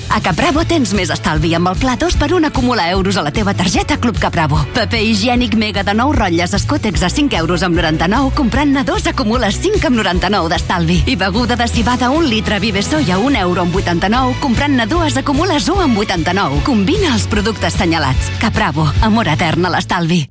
A Capravo tens més estalvi amb el Pla dos per un acumular euros a la teva targeta Club Capravo. Paper higiènic Mega de nou rotlles Escotex a cinc euros amb noranta-nou, comprant-ne dos acumules cinc amb noranta-nou d'estalvi. I beguda de cibada un litre Vive Soy a un euro amb vuitanta-nou, comprant-ne dues acumules u amb vuitanta-nou. Combina els productes senyalats. Capravo, amor etern a l'estalvi.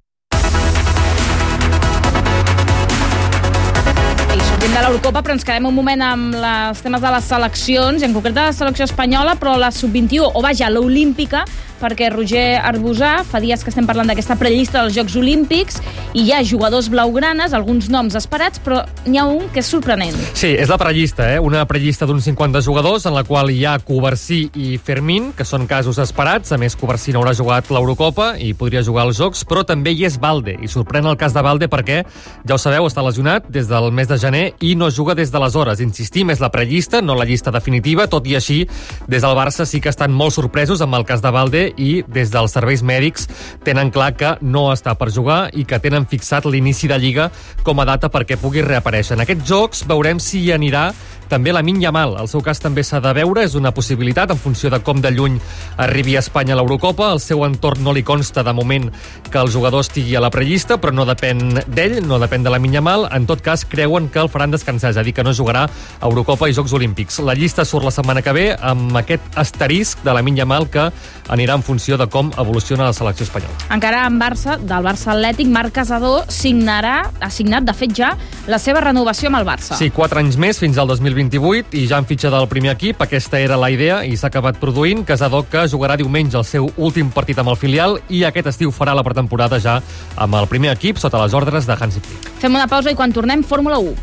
Sortim de l'Eurocopa, però ens quedem un moment amb els temes de les seleccions, en concret de la selecció espanyola, però la sub vint-i-u, o vaja, l'olímpica, perquè Roger Arbusà, fa dies que estem parlant d'aquesta prellista dels Jocs Olímpics, i hi ha jugadors blaugranes, alguns noms esperats, però n'hi ha un que és sorprenent. Sí, és la prellista, eh? Una prellista d'uns cinquanta jugadors, en la qual hi ha Covarsí i Fermín, que són casos esperats. A més, Covarsí no haurà jugat l'Eurocopa i podria jugar als Jocs, però també hi és Balde, i sorprèn el cas de Balde perquè, ja ho sabeu, està lesionat des del mes de gener i no juga des d'aleshores. Insistim, és la prellista, no la llista definitiva, tot i així, des del Barça sí que estan molt sorpresos amb el cas de Balde i des dels serveis mèdics tenen clar que no està per jugar i que tenen fixat l'inici de Lliga com a data perquè pugui reaparèixer. En aquests Jocs veurem si hi anirà també Lamine Yamal. El seu cas també s'ha de veure, és una possibilitat en funció de com de lluny arribi a Espanya a l'Eurocopa. El seu entorn no li consta de moment que el jugador estigui a la prellista, però no depèn d'ell, no depèn de Lamine Yamal. En tot cas, creuen que el faran descansar, és a dir, que no jugarà a Eurocopa i Jocs Olímpics. La llista surt la setmana que ve amb aquest asterisc de Lamine Yamal que anirà en funció de com evoluciona la selecció espanyola. Encara en Barça, del Barça Atlètic, Marc Casador signarà, ha signat, de fet ja, la seva renovació amb el Barça. Sí, quatre anys més, fins al dos mil vint-i-vuit, i ja en fitxa del primer equip. Aquesta era la idea i s'ha acabat produint. Casador, que jugarà diumenge el seu últim partit amb el filial i aquest estiu farà la pretemporada ja amb el primer equip sota les ordres de Hansi Flick. Fem una pausa i quan tornem, Fórmula u.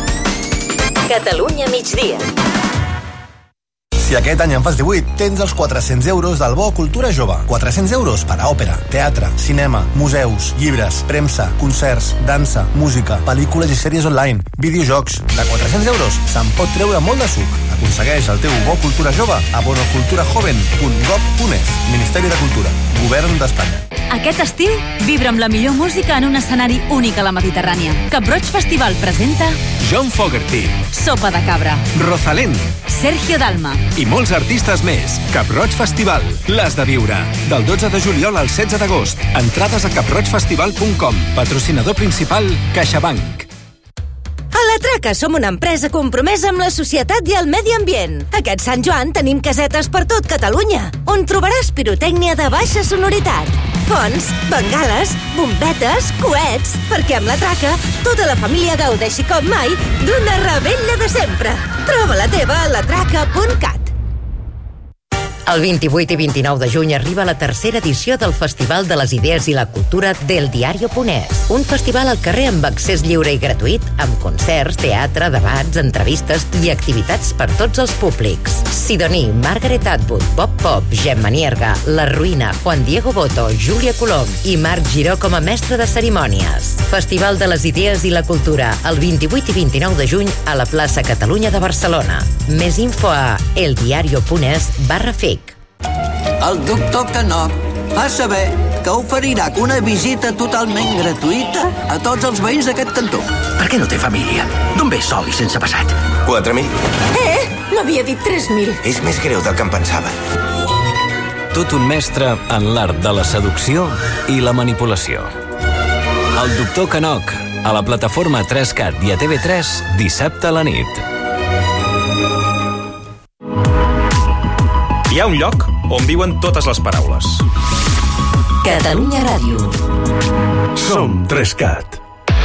Catalunya migdia. Si aquest any en fas divuit, tens els quatre-cents euros del Bo Cultura Jove. quatre-cents euros per a òpera, teatre, cinema, museus, llibres, premsa, concerts, dansa, música, pel·lícules i sèries online, videojocs. De quatre-cents euros se'n pot treure molt de suc. Aconsegueix el teu Bo Cultura Jove a bonoculturajoven punt gov punt es. Ministeri de Cultura, Govern d'Espanya. Aquest estiu, vibra amb la millor música en un escenari únic a la Mediterrània. Cap-roig Festival presenta John Fogerty, Sopa de Cabra, Rosalén, Sergio Dalma i molts artistes més. Cap-roig Festival, l'has de viure. Del dotze de juliol al setze d'agost. Entrades a cap roig festival punt com. Patrocinador principal, CaixaBank. A La Traca som una empresa compromesa amb la societat i el medi ambient. Aquest Sant Joan tenim casetes per tot Catalunya, on trobaràs pirotècnia de baixa sonoritat, fonts, bengales, bombetes, coets, perquè amb La Traca tota la família gaudeixi com mai d'una revetlla de sempre. Troba la teva a la traca punt cat. El vint-i-vuit i vint-i-nou de juny arriba la tercera edició del Festival de les Idees i la Cultura del Diario Ponès. Un festival al carrer amb accés lliure i gratuït, amb concerts, teatre, debats, entrevistes i activitats per tots els públics. Sidoní, Margaret Atwood, Bob Pop, Gemma Nierga, La Ruïna, Juan Diego Boto, Júlia Colom i Marc Giró com a mestre de cerimònies. Festival de les Idees i la Cultura, el vint-i-vuit i vint-i-nou de juny a la plaça Catalunya de Barcelona. Més info a eldiarioponès barra fic. El doctor Canop fa saber que oferirà una visita totalment gratuïta a tots els veïns d'aquest cantó. Per què no té família? D'on ve sol i sense passat? quatre mil. Eh? M'havia dit tres mil. És més greu del que em pensava. Tot un mestre en l'art de la seducció i la manipulació. El doctor Canoc, a la plataforma tres cat i a T V tres, dissabte a la nit. Hi ha un lloc on viuen totes les paraules. Catalunya Ràdio. Som tres cat.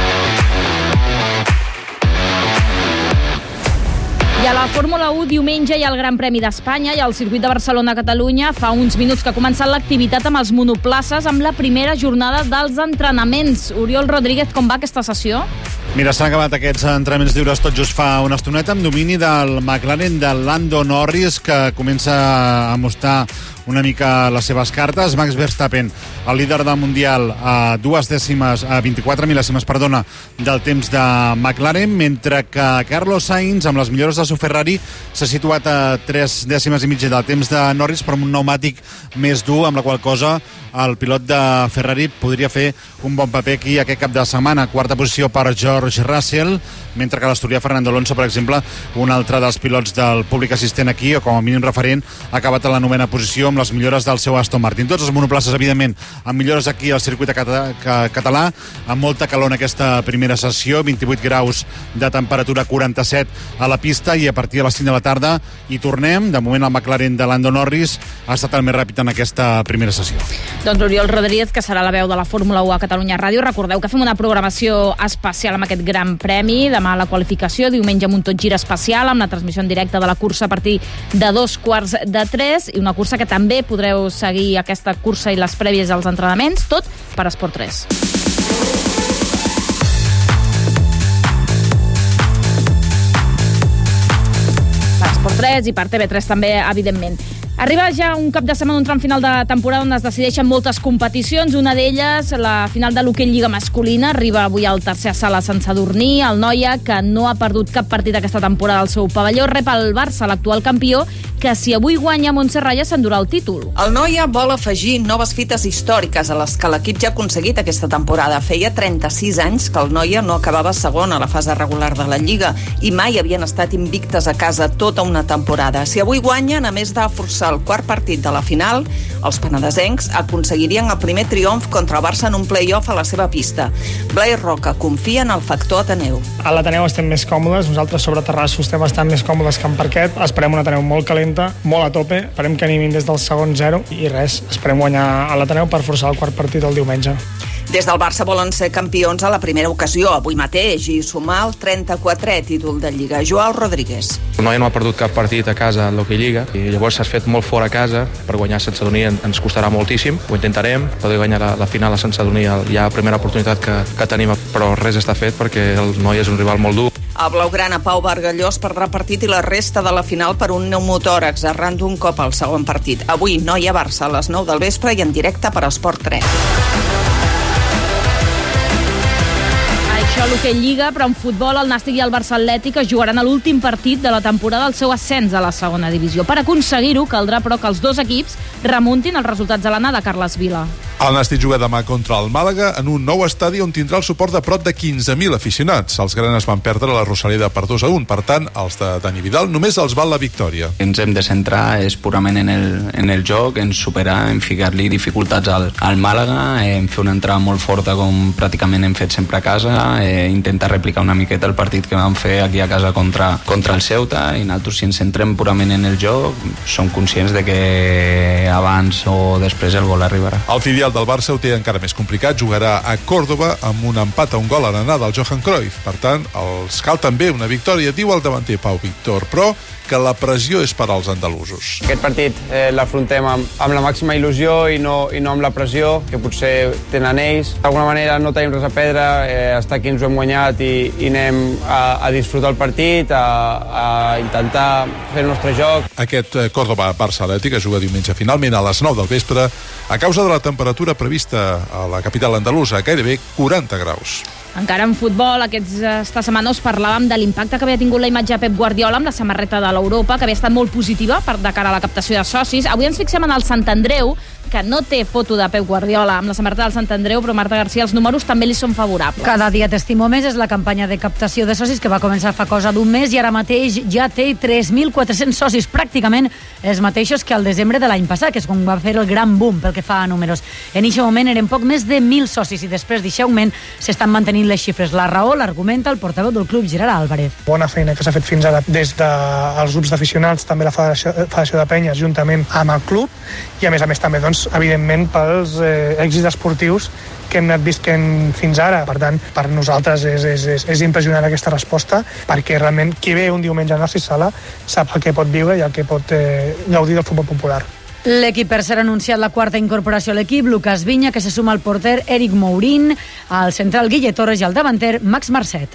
I a la Fórmula u, diumenge hi ha el Gran Premi d'Espanya i al circuit de Barcelona-Catalunya fa uns minuts que ha començat l'activitat amb els monoplaces amb la primera jornada dels entrenaments. Oriol Rodríguez, com va aquesta sessió? Mira, s'han acabat aquests entrenaments lliures tot just fa una estoneta amb domini del McLaren de Lando Norris, que comença a mostrar una mica les seves cartes. Max Verstappen, el líder del Mundial, a dues dècimes, a vint-i-quatre mil·lèsimes, perdona, del temps de McLaren, mentre que Carlos Sainz, amb les millores del seu Ferrari, s'ha situat a tres dècimes i mitja del temps de Norris, però amb un pneumàtic més dur, amb la qual cosa el pilot de Ferrari podria fer un bon paper aquí aquest cap de setmana. Quarta posició per George George Russell, mentre que l'asturià Fernando Alonso, per exemple, un altre dels pilots del públic assistent aquí, o com a mínim referent, ha acabat a la novena posició amb les millores del seu Aston Martin. Tots els monoplaces, evidentment, amb millores aquí al circuit català, amb molta calor en aquesta primera sessió, vint-i-vuit graus de temperatura, quaranta-set a la pista, i a partir de les cinc de la tarda hi tornem. De moment el McLaren de Lando Norris ha estat el més ràpid en aquesta primera sessió. Doncs l'Oriol Rodríguez, que serà la veu de la Fórmula u a Catalunya Ràdio. Recordeu que fem una programació especial amb aquest gran premi. Demà la qualificació, diumenge amb un tot gir especial, amb la transmissió en directe de la cursa a partir de dos quarts de tres, i una cursa que també podreu seguir aquesta cursa i les prèvies als entrenaments, tot per Esport tres. Per Esport tres i per T V tres també, evidentment. Arriba ja un cap de setmana, un tram final de temporada on es decideixen moltes competicions. Una d'elles, la final de l'hoquei Lliga masculina. Arriba avui al tercer assalt a Sant Sadurní. El Noia, que no ha perdut cap partit aquesta temporada al seu pavelló, rep el Barça, l'actual campió, que si avui guanya Montse Raya s'endurà el títol. El Noia vol afegir noves fites històriques a les que l'equip ja ha aconseguit aquesta temporada. Feia trenta-sis anys que el Noia no acabava segon a la fase regular de la Lliga i mai havien estat invictes a casa tota una temporada. Si avui guanyen, a més de forçar el quart partit de la final, els penedesencs aconseguirien el primer triomf contra el Barça en un play-off a la seva pista. Blai Roca confia en el factor Ateneu. A l'Ateneu estem més còmodes, nosaltres sobre terrassos estem bastant més còmodes que en parquet. Esperem un Ateneu molt calenta, molt a tope, esperem que animin des del segon zero i res, esperem guanyar a l'Ateneu per forçar el quart partit el diumenge. Des del Barça volen ser campions a la primera ocasió, avui mateix, i sumar el trenta-quatrè títol de Lliga. Joao Rodríguez. El Noia no ha perdut cap partit a casa en l'hoquei Lliga i llavors s'ha fet molt fora a casa. Per guanyar a Sant Sadurní ens costarà moltíssim, ho intentarem, poder guanyar la, la final a Sant Sadurní hi ha la primera oportunitat que, que tenim, però res està fet perquè el Noia és un rival molt dur. El blaugrana Pau Bargalló es perdrà partit i la resta de la final per un pneumotòrax arran d'un cop al segon partit. Avui Noia-Barça a les nou del vespre i en directe per Esport tres. Això a l'hoquei Lliga, però en futbol el Nàstic i el Barça Atlètic es jugaran a l'últim partit de la temporada al seu ascens a la segona divisió. Per aconseguir-ho caldrà, però, que els dos equips remuntin els resultats a l'anada, Carles Vila. El Nàstic juga demà contra el Màlaga en un nou estadi on tindrà el suport de prop de quinze mil aficionats. Els granes van perdre la Rosaleda per dos a un, per tant, els de Dani Vidal només els val la victòria. Ens hem de centrar és purament en el, en el joc, en superar, en ficar-li dificultats al, al Màlaga, en fer una entrada molt forta com pràcticament hem fet sempre a casa, eh, intentar replicar una miqueta el partit que vam fer aquí a casa contra, contra el Ceuta, i nosaltres, si ens centrem purament en el joc, som conscients de que abans o després el gol arribarà. El filial del Barça ho té encara més complicat, jugarà a Còrdova amb un empat a un gol a l'anada del Johan Cruyff. Per tant, els cal també una victòria, diu el davanter Pau Víctor, però que la pressió és per als andalusos. Aquest partit eh, l'afrontem amb, amb la màxima il·lusió i no, i no amb la pressió que potser tenen ells. D'alguna manera no tenim res a perdre, eh, està aquí ens ho hem guanyat i, i anem a, a disfrutar el partit, a, a intentar fer el nostre joc. Aquest eh, Còrdova-Barça Atlètic es juga diumenge finalment a les nou del vespre a causa de la temperatura prevista a la capital andalusa, gairebé quaranta graus. Encara en futbol, aquesta setmana us parlàvem de l'impacte que havia tingut la imatge de Pep Guardiola amb la samarreta de l'Europa, que havia estat molt positiva per de cara a la captació de socis. Avui ens fixem en el Sant Andreu, que no té foto de Pep Guardiola amb la samarreta del Sant Andreu, però Marta García, els números també li són favorables. Cada dia t'estimo més és la campanya de captació de socis que va començar fa cosa d'un mes i ara mateix ja té tres mil quatre-cents socis, pràcticament els mateixos que al desembre de l'any passat, que és quan va fer el gran boom pel que fa a números. En aquest moment eren poc més de mil socis i després d'aquest augment s'estan mantenint les xifres. La raó l'argumenta el portaveu del club, Gerard Álvarez. Bona feina que s'ha fet fins ara des dels grups d'aficionats, també la Federació, Federació de Penyes, juntament amb el club, i a més a més també, doncs, evidentment, pels eh, èxits esportius que hem anat visquent fins ara. Per tant, per nosaltres és, és, és, és impressionant aquesta resposta, perquè realment qui ve un diumenge a Narcís Sala sap el que pot viure i el que pot eh, gaudir del futbol popular. L'equip per ser anunciat la quarta incorporació a l'equip, Lucas Viña, que se suma al porter Eric Mourín, al central Guille Torres i al davanter Max Marcet.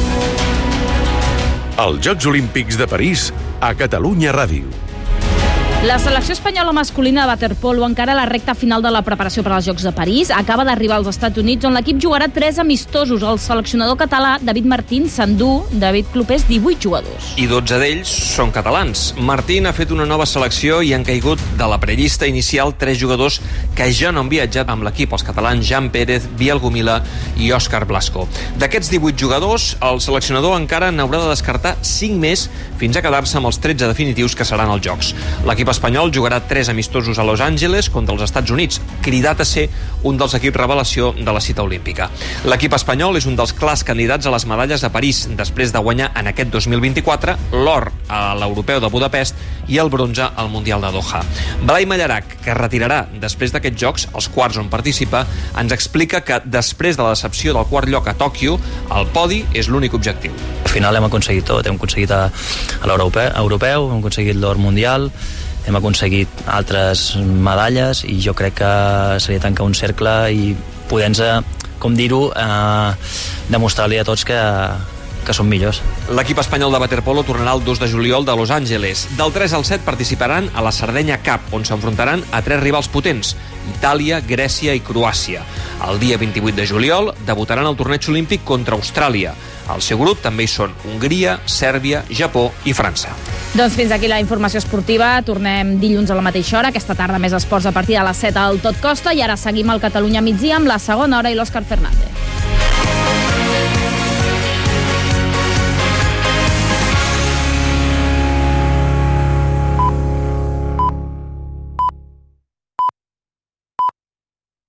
Els Jocs Olímpics de París a Catalunya Ràdio. La selecció espanyola masculina de waterpolo encara a la recta final de la preparació per als Jocs de París. Acaba d'arribar als Estats Units, on l'equip jugarà tres amistosos. El seleccionador català, David Martín, s'endú, David Clopés, divuit jugadors. I dotze d'ells són catalans. Martín ha fet una nova selecció i han caigut de la prellista inicial tres jugadors que ja no han viatjat amb l'equip, els catalans Jan Pérez, Biel Gomila i Òscar Blasco. D'aquests divuit jugadors, el seleccionador encara n'haurà de descartar cinc més fins a quedar-se amb els tretze definitius que seran als Jocs. L'equip espanyol jugarà tres amistosos a Los Angeles contra els Estats Units, cridat a ser un dels equips revelació de la cita olímpica. L'equip espanyol és un dels clars candidats a les medalles a París, després de guanyar en aquest dos mil vint-i-quatre l'or a l'Europeu de Budapest i el bronze al Mundial de Doha. Blai Mallarac, que es retirarà després d'aquests Jocs, els quarts on participa, ens explica que després de la decepció del quart lloc a Tòquio, el podi és l'únic objectiu. Al final hem aconseguit tot, hem aconseguit a, a l'europeu, europeu, hem aconseguit l'or mundial, hem aconseguit altres medalles i jo crec que seria tancar un cercle i poder-nos, com dir-ho, eh, demostrar-li a tots que, que són millors. L'equip espanyol de waterpolo tornarà el dos de juliol de Los Angeles. Del tres al set participaran a la Sardenya Cup, on s'enfrontaran a tres rivals potents: Itàlia, Grècia i Croàcia. El dia vint-i-vuit de juliol debutaran al torneig olímpic contra Austràlia. Al seu grup també hi són Hongria, Sèrbia, Japó i França. Doncs fins aquí la informació esportiva. Tornem dilluns a la mateixa hora. Aquesta tarda més esports a partir de les set al Tot Costa. I ara seguim al Catalunya migdia amb la segona hora i l'Òscar Fernández.